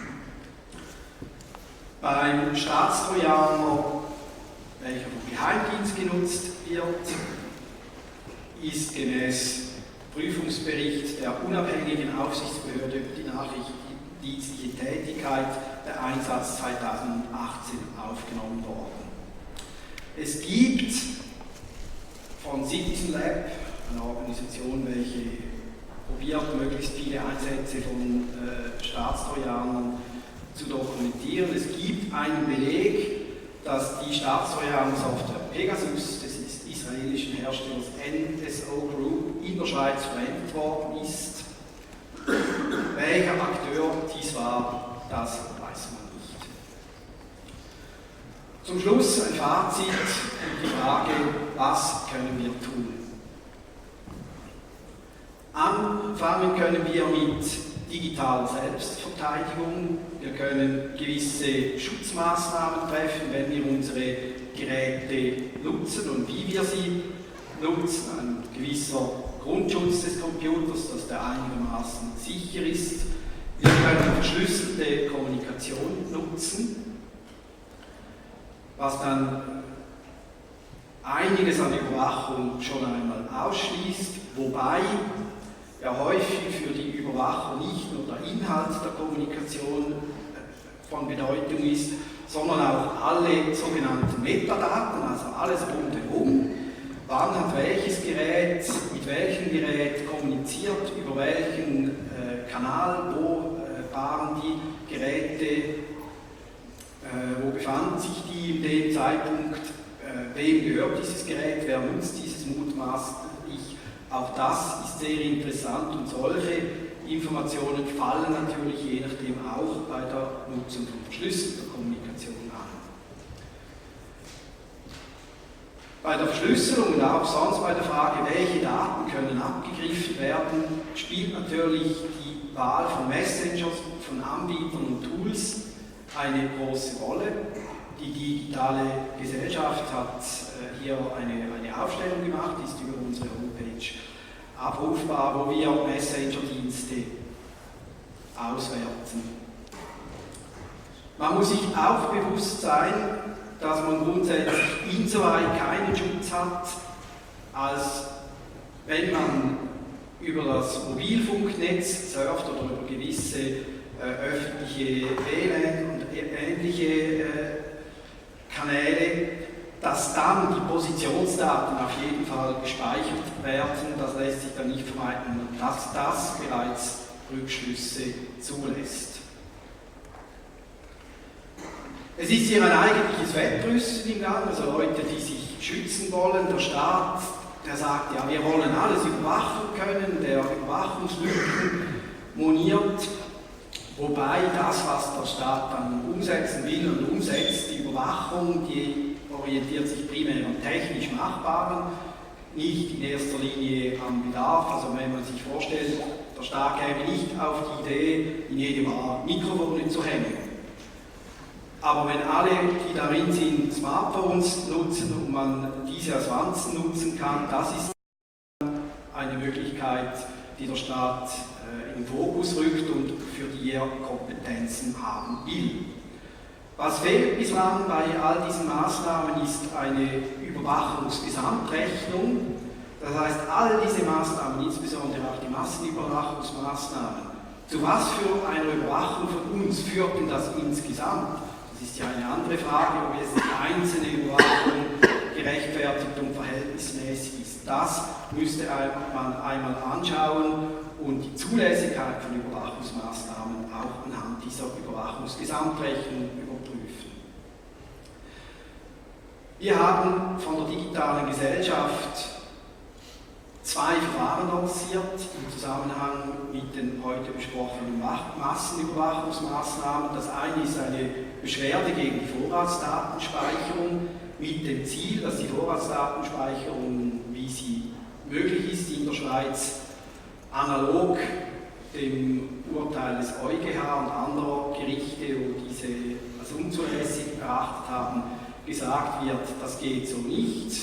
Beim Staatstrojaner, welcher vom Geheimdienst genutzt wird, ist gemäß Prüfungsbericht der unabhängigen Aufsichtsbehörde über die nachrichtendienstliche Tätigkeit der Einsatz 2018 aufgenommen worden. Es gibt von Citizen Lab, eine Organisation, welche probiert, möglichst viele Einsätze von Staatstrojanern zu dokumentieren. Es gibt einen Beleg, dass die Staatstrojaner-Software Pegasus, des israelischen Herstellers NSO Group, in der Schweiz verwendet worden ist. Welcher Akteur dies war, das weiß man nicht. Zum Schluss ein Fazit und die Frage, was können wir tun? Anfangen können wir mit digitaler Selbstverteidigung. Wir können gewisse Schutzmaßnahmen treffen, wenn wir unsere Geräte nutzen und wie wir sie nutzen. Ein gewisser Grundschutz des Computers, dass der einigermaßen sicher ist. Wir können verschlüsselte Kommunikation nutzen, was dann einiges an Überwachung schon einmal ausschließt, wobei ja häufig für die Überwachung nicht nur der Inhalt der Kommunikation von Bedeutung ist, sondern auch alle sogenannten Metadaten, also alles rundherum. Wann hat welches Gerät mit welchem Gerät kommuniziert, über welchen Kanal, wo waren die Geräte, wo befanden sich die in dem Zeitpunkt, wem gehört dieses Gerät, wer nutzt dieses mutmaßlich. Auch das ist sehr interessant und solche Informationen fallen natürlich je nachdem auch bei der Nutzung von verschlüsselter Kommunikation an. Bei der Verschlüsselung und auch sonst bei der Frage, welche Daten können abgegriffen werden, spielt natürlich die Wahl von Messengers, von Anbietern und Tools eine große Rolle. Die digitale Gesellschaft hat hier eine Aufstellung gemacht, die ist über unsere Homepage abrufbar, wo wir Messenger-Dienste auswerten. Man muss sich auch bewusst sein, dass man grundsätzlich insoweit keinen Schutz hat, als wenn man über das Mobilfunknetz surft oder über gewisse öffentliche WLAN und ähnliche Kanäle, dass dann die Positionsdaten auf jeden Fall gespeichert werden. Das lässt sich dann nicht vermeiden, dass das bereits Rückschlüsse zulässt. Es ist hier ein eigentliches Wettrüsten im Gang, also Leute, die sich schützen wollen. Der Staat, der sagt, ja, wir wollen alles überwachen können, der Überwachungslücken moniert, wobei das, was der Staat dann umsetzen will und umsetzt, die Überwachung, die orientiert sich primär am technisch Machbaren, nicht in erster Linie am Bedarf. Also wenn man sich vorstellt, der Staat käme nicht auf die Idee, in jedem Mikrofone zu hängen. Aber wenn alle, die darin sind, Smartphones nutzen und man diese als Wanzen nutzen kann, das ist eine Möglichkeit, die der Staat in den Fokus rückt und für die er Kompetenzen haben will. Was fehlt bislang bei all diesen Maßnahmen ist eine Überwachungsgesamtrechnung. Das heißt, all diese Maßnahmen, insbesondere auch die Massenüberwachungsmaßnahmen, zu was für einer Überwachung von uns führt denn das insgesamt? Das ist ja eine andere Frage, ob jetzt die einzelne Überwachung gerechtfertigt und verhältnismäßig ist. Das müsste man einmal anschauen und die Zulässigkeit von Überwachungsmaßnahmen auch anhand dieser Überwachungsgesamtrechnung überprüfen. Wir haben von der digitalen Gesellschaft zwei Verfahren lanciert im Zusammenhang mit den heute besprochenen Massenüberwachungsmaßnahmen. Das eine ist eine Beschwerde gegen die Vorratsdatenspeicherung mit dem Ziel, dass die Vorratsdatenspeicherung, wie sie möglich ist in der Schweiz, analog dem Urteil des EuGH und anderer Gerichte, wo diese als unzulässig erachtet haben, gesagt wird, das geht so nicht.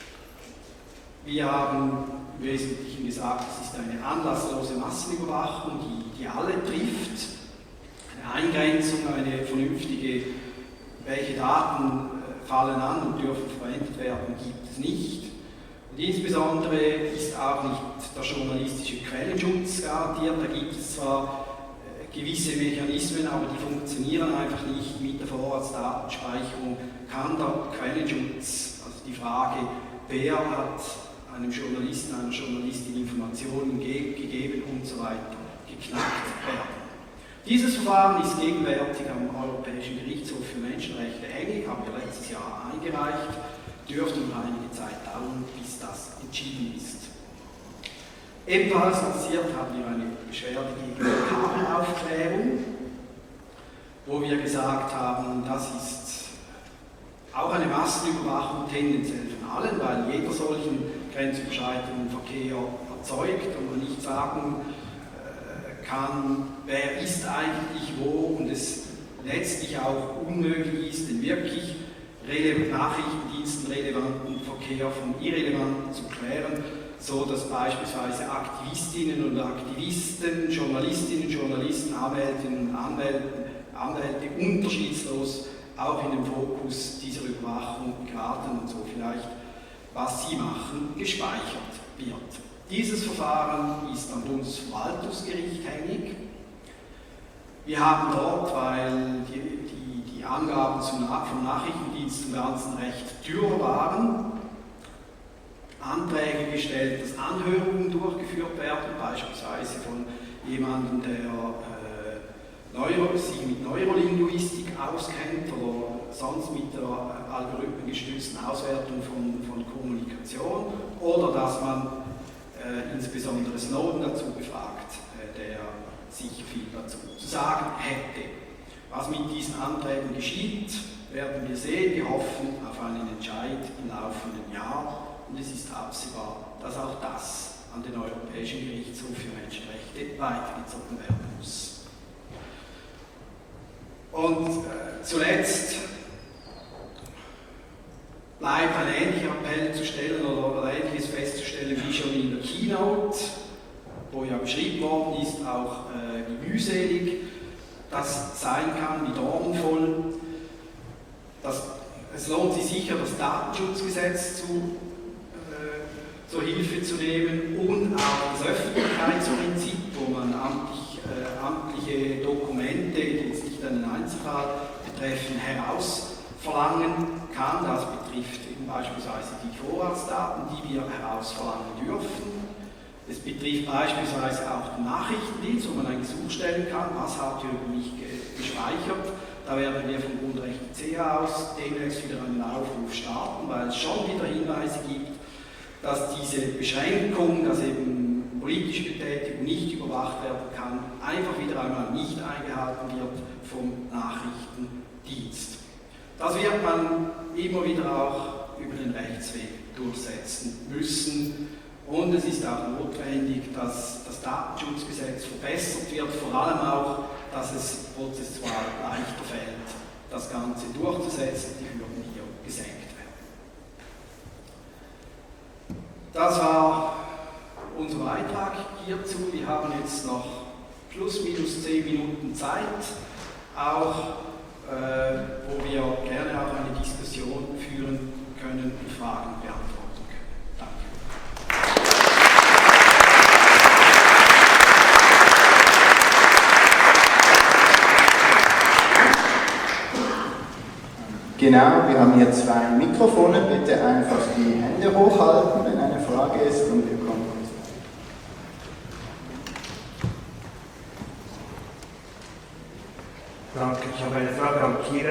Wir haben im Wesentlichen gesagt, es ist eine anlasslose Massenüberwachung, die alle trifft. Eine Eingrenzung, eine vernünftige, welche Daten fallen an und dürfen verwendet werden, gibt es nicht. Und insbesondere ist auch nicht der journalistische Quellenschutz garantiert. Da gibt es zwar gewisse Mechanismen, aber die funktionieren einfach nicht. Mit der Vorratsdatenspeicherung kann der Quellenschutz, also die Frage, wer hat einem Journalisten, einer Journalistin Informationen gegeben und so weiter, geknackt werden. Dieses Verfahren ist gegenwärtig am Europäischen Gerichtshof für Menschenrechte hängig, haben wir letztes Jahr eingereicht, dürfte noch einige Zeit dauern, bis das entschieden ist. Ebenfalls lanciert haben wir eine Beschwerde gegen die Kabelaufklärung, wo wir gesagt haben, das ist auch eine Massenüberwachung tendenziell von allen, weil jeder solchen grenzüberschreitenden Verkehr erzeugt und man nicht sagen kann, wer ist eigentlich wo und es letztlich auch unmöglich ist, den wirklich Nachrichtendiensten relevanten Verkehr vom irrelevanten zu klären, so dass beispielsweise Aktivistinnen und Aktivisten, Journalistinnen und Journalisten, Anwältinnen und Anwälte unterschiedslos auch in den Fokus dieser Überwachung geraten und so vielleicht, was sie machen, gespeichert wird. Dieses Verfahren ist am Bundesverwaltungsgericht hängig. Wir haben dort, weil die Angaben vom Nachrichtendienst im Ganzen recht dürr waren, Anträge gestellt, dass Anhörungen durchgeführt werden, beispielsweise von jemandem, der sich mit Neurolinguistik auskennt oder sonst mit der algorithmengestützten Auswertung von Kommunikation, oder dass man insbesondere Snowden dazu befragt, der sicher viel dazu zu sagen hätte. Was mit diesen Anträgen geschieht, werden wir sehen. Wir hoffen auf einen Entscheid im laufenden Jahr und es ist absehbar, dass auch das an den Europäischen Gerichtshof für Menschenrechte weitergezogen werden muss. Und zuletzt bleibt ein ähnlicher Appell zu stellen oder Ähnliches festzustellen wie schon in der Keynote, wo ja beschrieben worden ist, auch wie mühselig das sein kann, wie dornenvoll. Es lohnt sich sicher, das Datenschutzgesetz zur Hilfe zu nehmen und auch das Öffentlichkeitsprinzip, wo man amtliche Dokumente, die jetzt nicht einen Einzelfall betreffen, herausverlangen kann. Das betrifft eben beispielsweise die Vorratsdaten, die wir herausverlangen dürfen. Es betrifft beispielsweise auch den Nachrichtendienst, wo man ein Gesuch stellen kann, was habt ihr über mich gespeichert. Da werden wir vom Grundrechte CA aus demnächst wieder einen Aufruf starten, weil es schon wieder Hinweise gibt, dass diese Beschränkung, dass eben politische Betätigung nicht überwacht werden kann, einfach wieder einmal nicht eingehalten wird vom Nachrichtendienst. Das wird man immer wieder auch über den Rechtsweg durchsetzen müssen. Und es ist auch notwendig, dass das Datenschutzgesetz verbessert wird, vor allem auch, dass es prozessual leichter fällt, das Ganze durchzusetzen, die Hürden hier gesenkt werden. Das war unser Beitrag hierzu. Wir haben jetzt noch plus minus 10 Minuten Zeit, auch wo wir gerne auch eine Diskussion führen können und Fragen beantworten können. Danke. Genau, wir haben hier 2 Mikrofone. Bitte einfach die Hände hochhalten, wenn eine Frage ist, und wir kommen. Danke, ich habe eine Frage an Kira.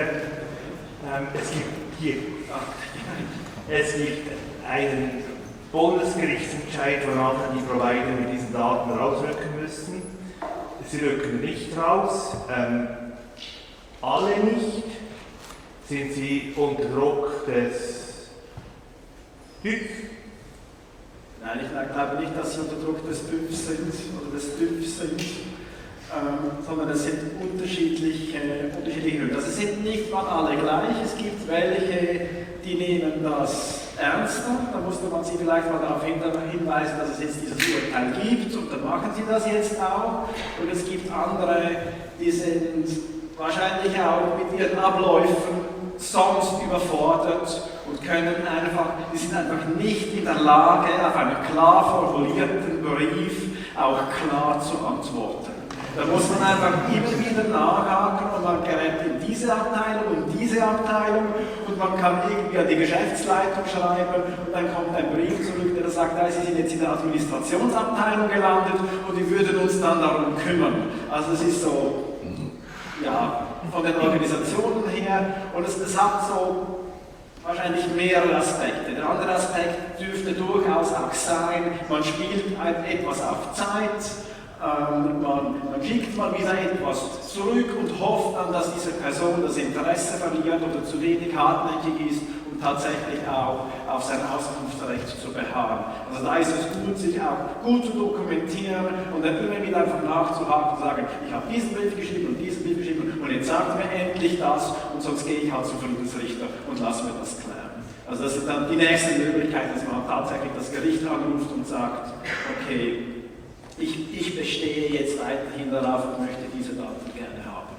Es gibt einen Bundesgerichtsentscheid, wonach die Provider mit diesen Daten rausrücken müssen. Sie rücken nicht raus, alle nicht. Sind Sie unter Druck des TÜV? Nein, ich glaube nicht, dass Sie unter Druck des TÜV sind oder des TÜV sind, sondern es sind unterschiedliche Hürden. Also es sind nicht mal alle gleich. Es gibt welche, die nehmen das ernster. Da musste man Sie vielleicht mal darauf hinweisen, dass es jetzt dieses Urteil gibt, und dann machen Sie das jetzt auch. Und es gibt andere, die sind wahrscheinlich auch mit ihren Abläufen sonst überfordert und die sind einfach nicht in der Lage, auf einen klar formulierten Brief auch klar zu antworten. Da muss man einfach immer wieder nachhaken, und man gerät in diese Abteilung und diese Abteilung, und man kann irgendwie an die Geschäftsleitung schreiben, und dann kommt ein Brief zurück, der sagt, Sie sind jetzt in der Administrationsabteilung gelandet und wir würden uns dann darum kümmern. Also es ist so, ja, von den Organisationen her, und es hat so wahrscheinlich mehrere Aspekte. Der andere Aspekt dürfte durchaus auch sein, man spielt etwas auf Zeit, man schickt mal wieder etwas zurück und hofft dann, dass diese Person das Interesse verliert oder zu wenig hartnäckig ist, um tatsächlich auch auf sein Auskunftsrecht zu beharren. Also da ist es gut, sich auch gut zu dokumentieren und dann immer wieder einfach nachzuhaken und sagen, ich habe diesen Brief geschrieben und diesen Brief geschrieben und jetzt sagt mir endlich das, und sonst gehe ich halt zum Friedensrichter und lasse mir das klären. Also das ist dann die nächste Möglichkeit, dass man tatsächlich das Gericht anruft und sagt, okay, ich bestehe jetzt weiterhin darauf und möchte diese Daten gerne haben.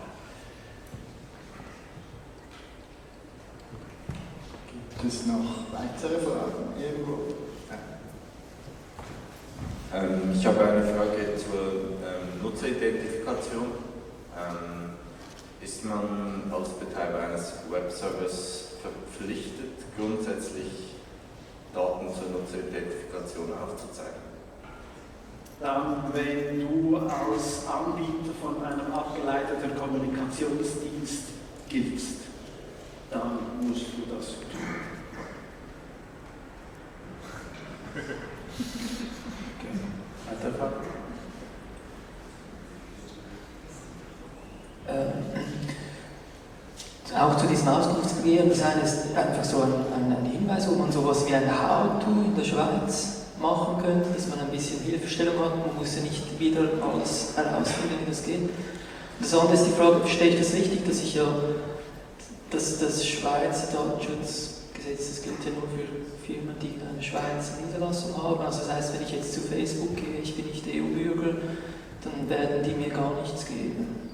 Gibt es noch weitere Fragen irgendwo? Ich habe eine Frage zur Nutzeridentifikation. Ist man als Betreiber eines Webservers verpflichtet, grundsätzlich Daten zur Nutzeridentifikation aufzuzeichnen? Dann, wenn du als Anbieter von einem abgeleiteten Kommunikationsdienst giltst, dann musst du das tun. Okay. Weitere Frage? Auch zu diesem Auskunftsvergehen, das heißt einfach so ein Hinweis, ob man sowas wie ein How-To in der Schweiz machen könnte, dass man ein bisschen Hilfestellung hat. Man muss ja nicht wieder alles herausfinden, wie das geht. Das andere ist die Frage, verstehe ich das richtig, dass das Schweizer Datenschutzgesetz, das gilt ja nur für Firmen, die eine Schweizer Niederlassung haben. Also das heißt, wenn ich jetzt zu Facebook gehe, ich bin nicht EU-Bürger, dann werden die mir gar nichts geben.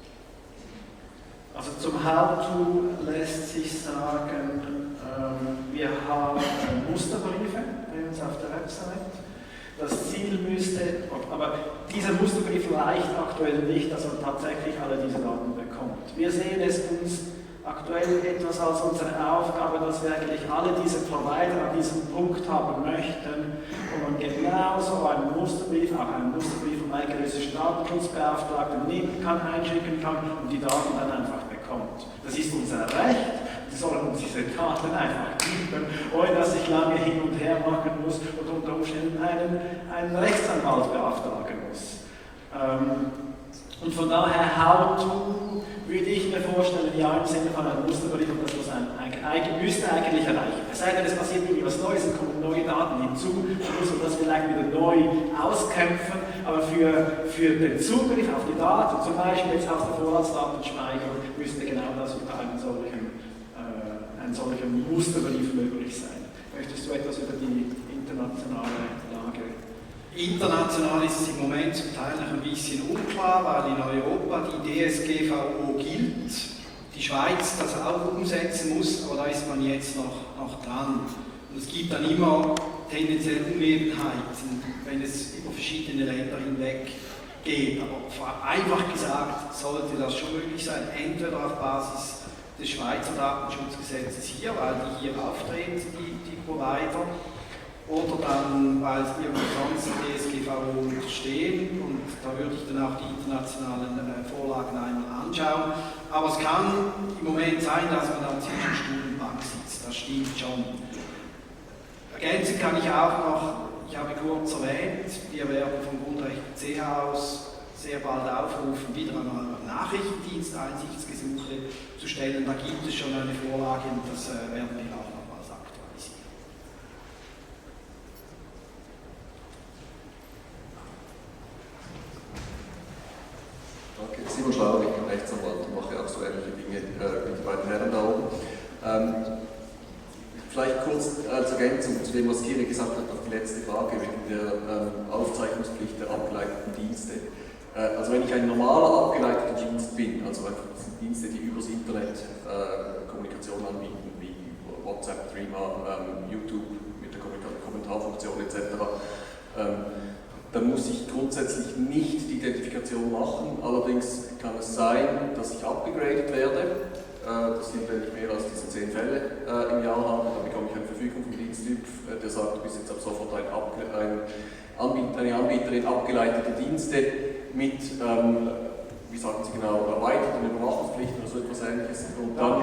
Also zum How-To lässt sich sagen, wir haben Musterbriefe bei uns auf der Website. Das Ziel müsste, aber dieser Musterbrief reicht aktuell nicht, dass man tatsächlich alle diese Daten bekommt. Wir sehen es uns aktuell etwas als unsere Aufgabe, dass wir eigentlich alle diese Provider an diesem Punkt haben möchten, wo man genauso einen Musterbrief, auch einen Musterbrief vom eidgenössischen Datenschutzbeauftragten nehmen kann, einschicken kann und die Daten dann einfach bekommt. Das ist unser Recht. Sie sollen uns diese Daten einfach geben, ohne dass ich lange hin und her machen muss und unter Umständen einen Rechtsanwalt beauftragen muss. Und von daher, How-To würde ich mir vorstellen, ja, im Sinne von einem Musterbrief, und das müsste eigentlich erreichen. Es sei denn, es passiert irgendwie was Neues und kommen neue Daten hinzu, dann muss man das vielleicht wieder neu auskämpfen, aber für den Zugriff auf die Daten, zum Beispiel jetzt aus der Vorratsdatenspeicherung, müsste genau das unter einem solchen Musterbrief möglich sein. Möchtest du etwas über die internationale Lage? International ist es im Moment zum Teil noch ein bisschen unklar, weil in Europa die DSGVO gilt, die Schweiz das auch umsetzen muss, aber da ist man jetzt noch dran. Und es gibt dann immer tendenziell Unebenheiten, wenn es über verschiedene Länder hinweg geht. Aber einfach gesagt sollte das schon möglich sein, entweder auf Basis des Schweizer Datenschutzgesetzes hier, weil die hier auftreten, die Provider, oder dann, weil sie irgendwie sonst die DSGVO unterstehen, und da würde ich dann auch die internationalen Vorlagen einmal anschauen. Aber es kann im Moment sein, dass man dann zwischen Stuhl und Bank sitzt, das stimmt schon. Ergänzen kann ich auch noch, ich habe kurz erwähnt, wir werden vom Grundrecht.ch aus sehr bald aufrufen, wieder einmal Nachrichtendienst Einsichtsgesuche zu stellen. Da gibt es schon eine Vorlage und das werden wir auch nochmals aktualisieren. Danke, Simon Schlauer, ich bin Rechtsanwalt und mache auch so ähnliche Dinge wie die beiden Herren da oben. Vielleicht kurz als Ergänzung zu dem, was Kiri gesagt hat, auf die letzte Frage wegen der Aufzeichnungspflicht der abgeleiteten Dienste. Also wenn ich ein normaler abgeleiteter Dienst bin, also einfach Dienste, die übers Internet Kommunikation anbieten, wie WhatsApp, Threema, YouTube mit der Kommentarfunktion etc., dann muss ich grundsätzlich nicht die Identifikation machen. Allerdings kann es sein, dass ich abgegradet werde. Das sind, wenn ich mehr als diese 10 Fälle im Jahr habe, dann bekomme ich eine Verfügung vom Diensttyp, der sagt, du bist jetzt ab sofort eine Anbieterin abgeleitete Dienste mit, wie sagen Sie genau, erweiterten Überwachungspflichten oder so etwas Ähnliches. Und dann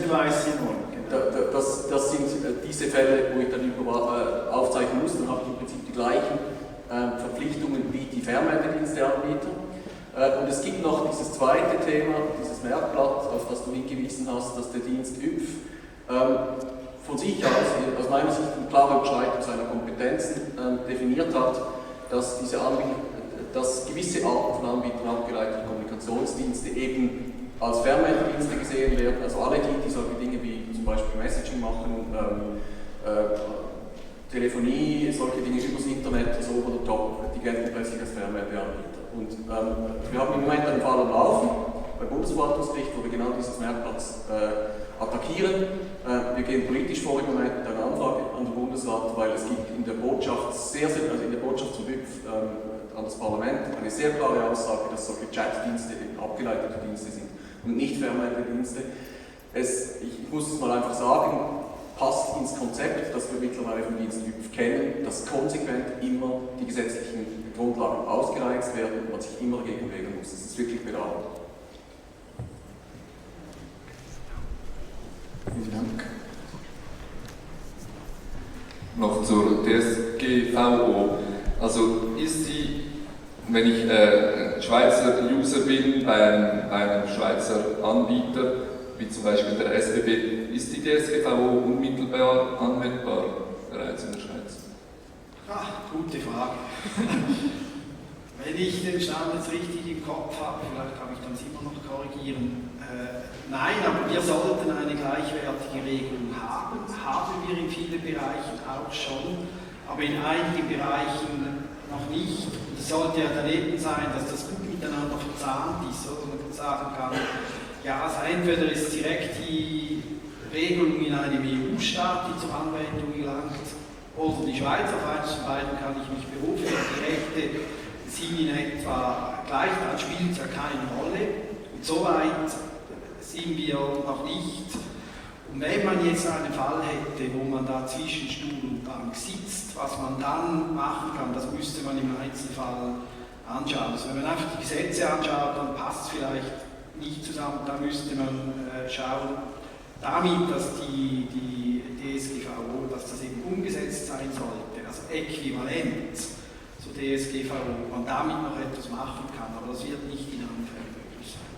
das sind diese Fälle, wo ich dann aufzeichnen muss, dann habe ich im Prinzip die gleichen Verpflichtungen wie die Fernmeldediensteanbieter. Und es gibt noch dieses zweite Thema, dieses Merkblatt, auf das du hingewiesen hast, dass der Dienst ÜPF von sich aus meiner Sicht eine klare Überschreitung seiner Kompetenzen definiert hat, dass gewisse Arten von Anbietern abgeleiteter Kommunikationsdienste eben als Fernmeldedienste gesehen werden, also alle die solche Dinge wie zum Beispiel Messaging machen, Telefonie, solche Dinge übers Internet, also over the top, die gelten plötzlich als Fernmeldeanbieter. Und wir haben im Moment einen Fall am Laufen beim Bundesverwaltungsgericht, wo wir genau dieses Merkblatt attackieren. Wir gehen politisch vor im Moment mit einer Anfrage an den Bundesrat, weil es gibt in der Botschaft in der Botschaft zum BÜPF an das Parlament eine sehr klare Aussage, dass solche Chatdienste eben abgeleitete Dienste sind und nicht Fernmeldedienste. Ich muss es mal einfach sagen, passt ins Konzept, das wir mittlerweile vom Dienst ÜPF kennen, dass konsequent immer die gesetzlichen Grundlagen ausgereizt werden und man sich immer dagegen wehren muss. Das ist wirklich bedauerlich. Vielen Dank. Noch zur DSGVO. Also ist die, wenn ich Schweizer User bin bei einem Schweizer Anbieter, wie zum Beispiel der SBB, ist die DSGVO unmittelbar anwendbar bereits in der Schweiz? Gute Frage. Wenn ich den Stand jetzt richtig im Kopf habe, vielleicht kann ich dann immer noch korrigieren. Nein, aber wir sollten eine gleichwertige Regelung haben. Haben wir in vielen Bereichen auch schon, aber in einigen Bereichen noch nicht. Es sollte ja daneben sein, dass das gut miteinander verzahnt ist, so dass man sagen kann, ja, also entweder ist direkt die Regelung in einem EU-Staat, die zur Anwendung gelangt, oder die Schweiz. Auf eines von beiden kann ich mich berufen. Die Rechte sind in etwa gleich, dann spielt es ja keine Rolle. Und soweit sind wir noch nicht. Und wenn man jetzt einen Fall hätte, wo man da zwischen Stuhl und Bank sitzt, was man dann machen kann, das müsste man im Einzelfall anschauen. Also wenn man einfach die Gesetze anschaut, dann passt es vielleicht nicht zusammen. Da müsste man schauen, damit, dass die DSGVO, dass das eben umgesetzt sein sollte, also äquivalent zur DSGVO, man damit noch etwas machen kann, aber das wird nicht in allen Fällen möglich sein.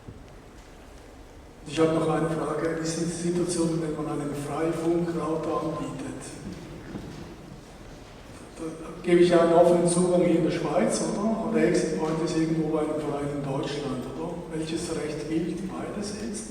Ich habe noch eine Frage. Wie sind die Situationen, wenn man einen Freifunkrouter anbietet? Da gebe ich einen offenen Zugang hier in der Schweiz, oder? Aber der Exit Point ist irgendwo bei einem Verein in Deutschland, oder? Welches Recht gilt beides jetzt?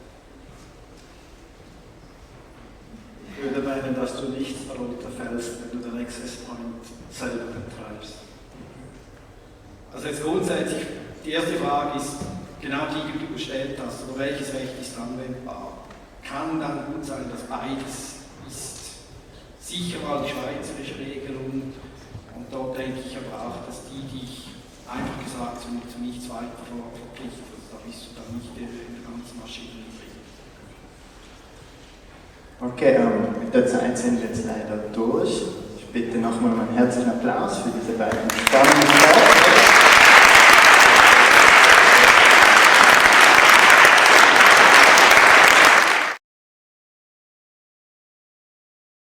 Ich würde meinen, dass du nicht darunter fällst, wenn du den Access Point selber betreibst. Also jetzt grundsätzlich, die erste Frage ist genau die, die du gestellt hast, oder welches Recht ist anwendbar? Kann dann gut sein, dass beides ist. Sicher mal die schweizerische Regelung, und dort denke ich aber auch, dass die dich einfach gesagt zu nichts weiter verpflichtet. Also da bist du dann nicht in der ganzen Maschinerie drin. Okay, mit der Zeit sind wir jetzt leider durch. Ich bitte nochmal um einen herzlichen Applaus für diese beiden spannenden Fragen.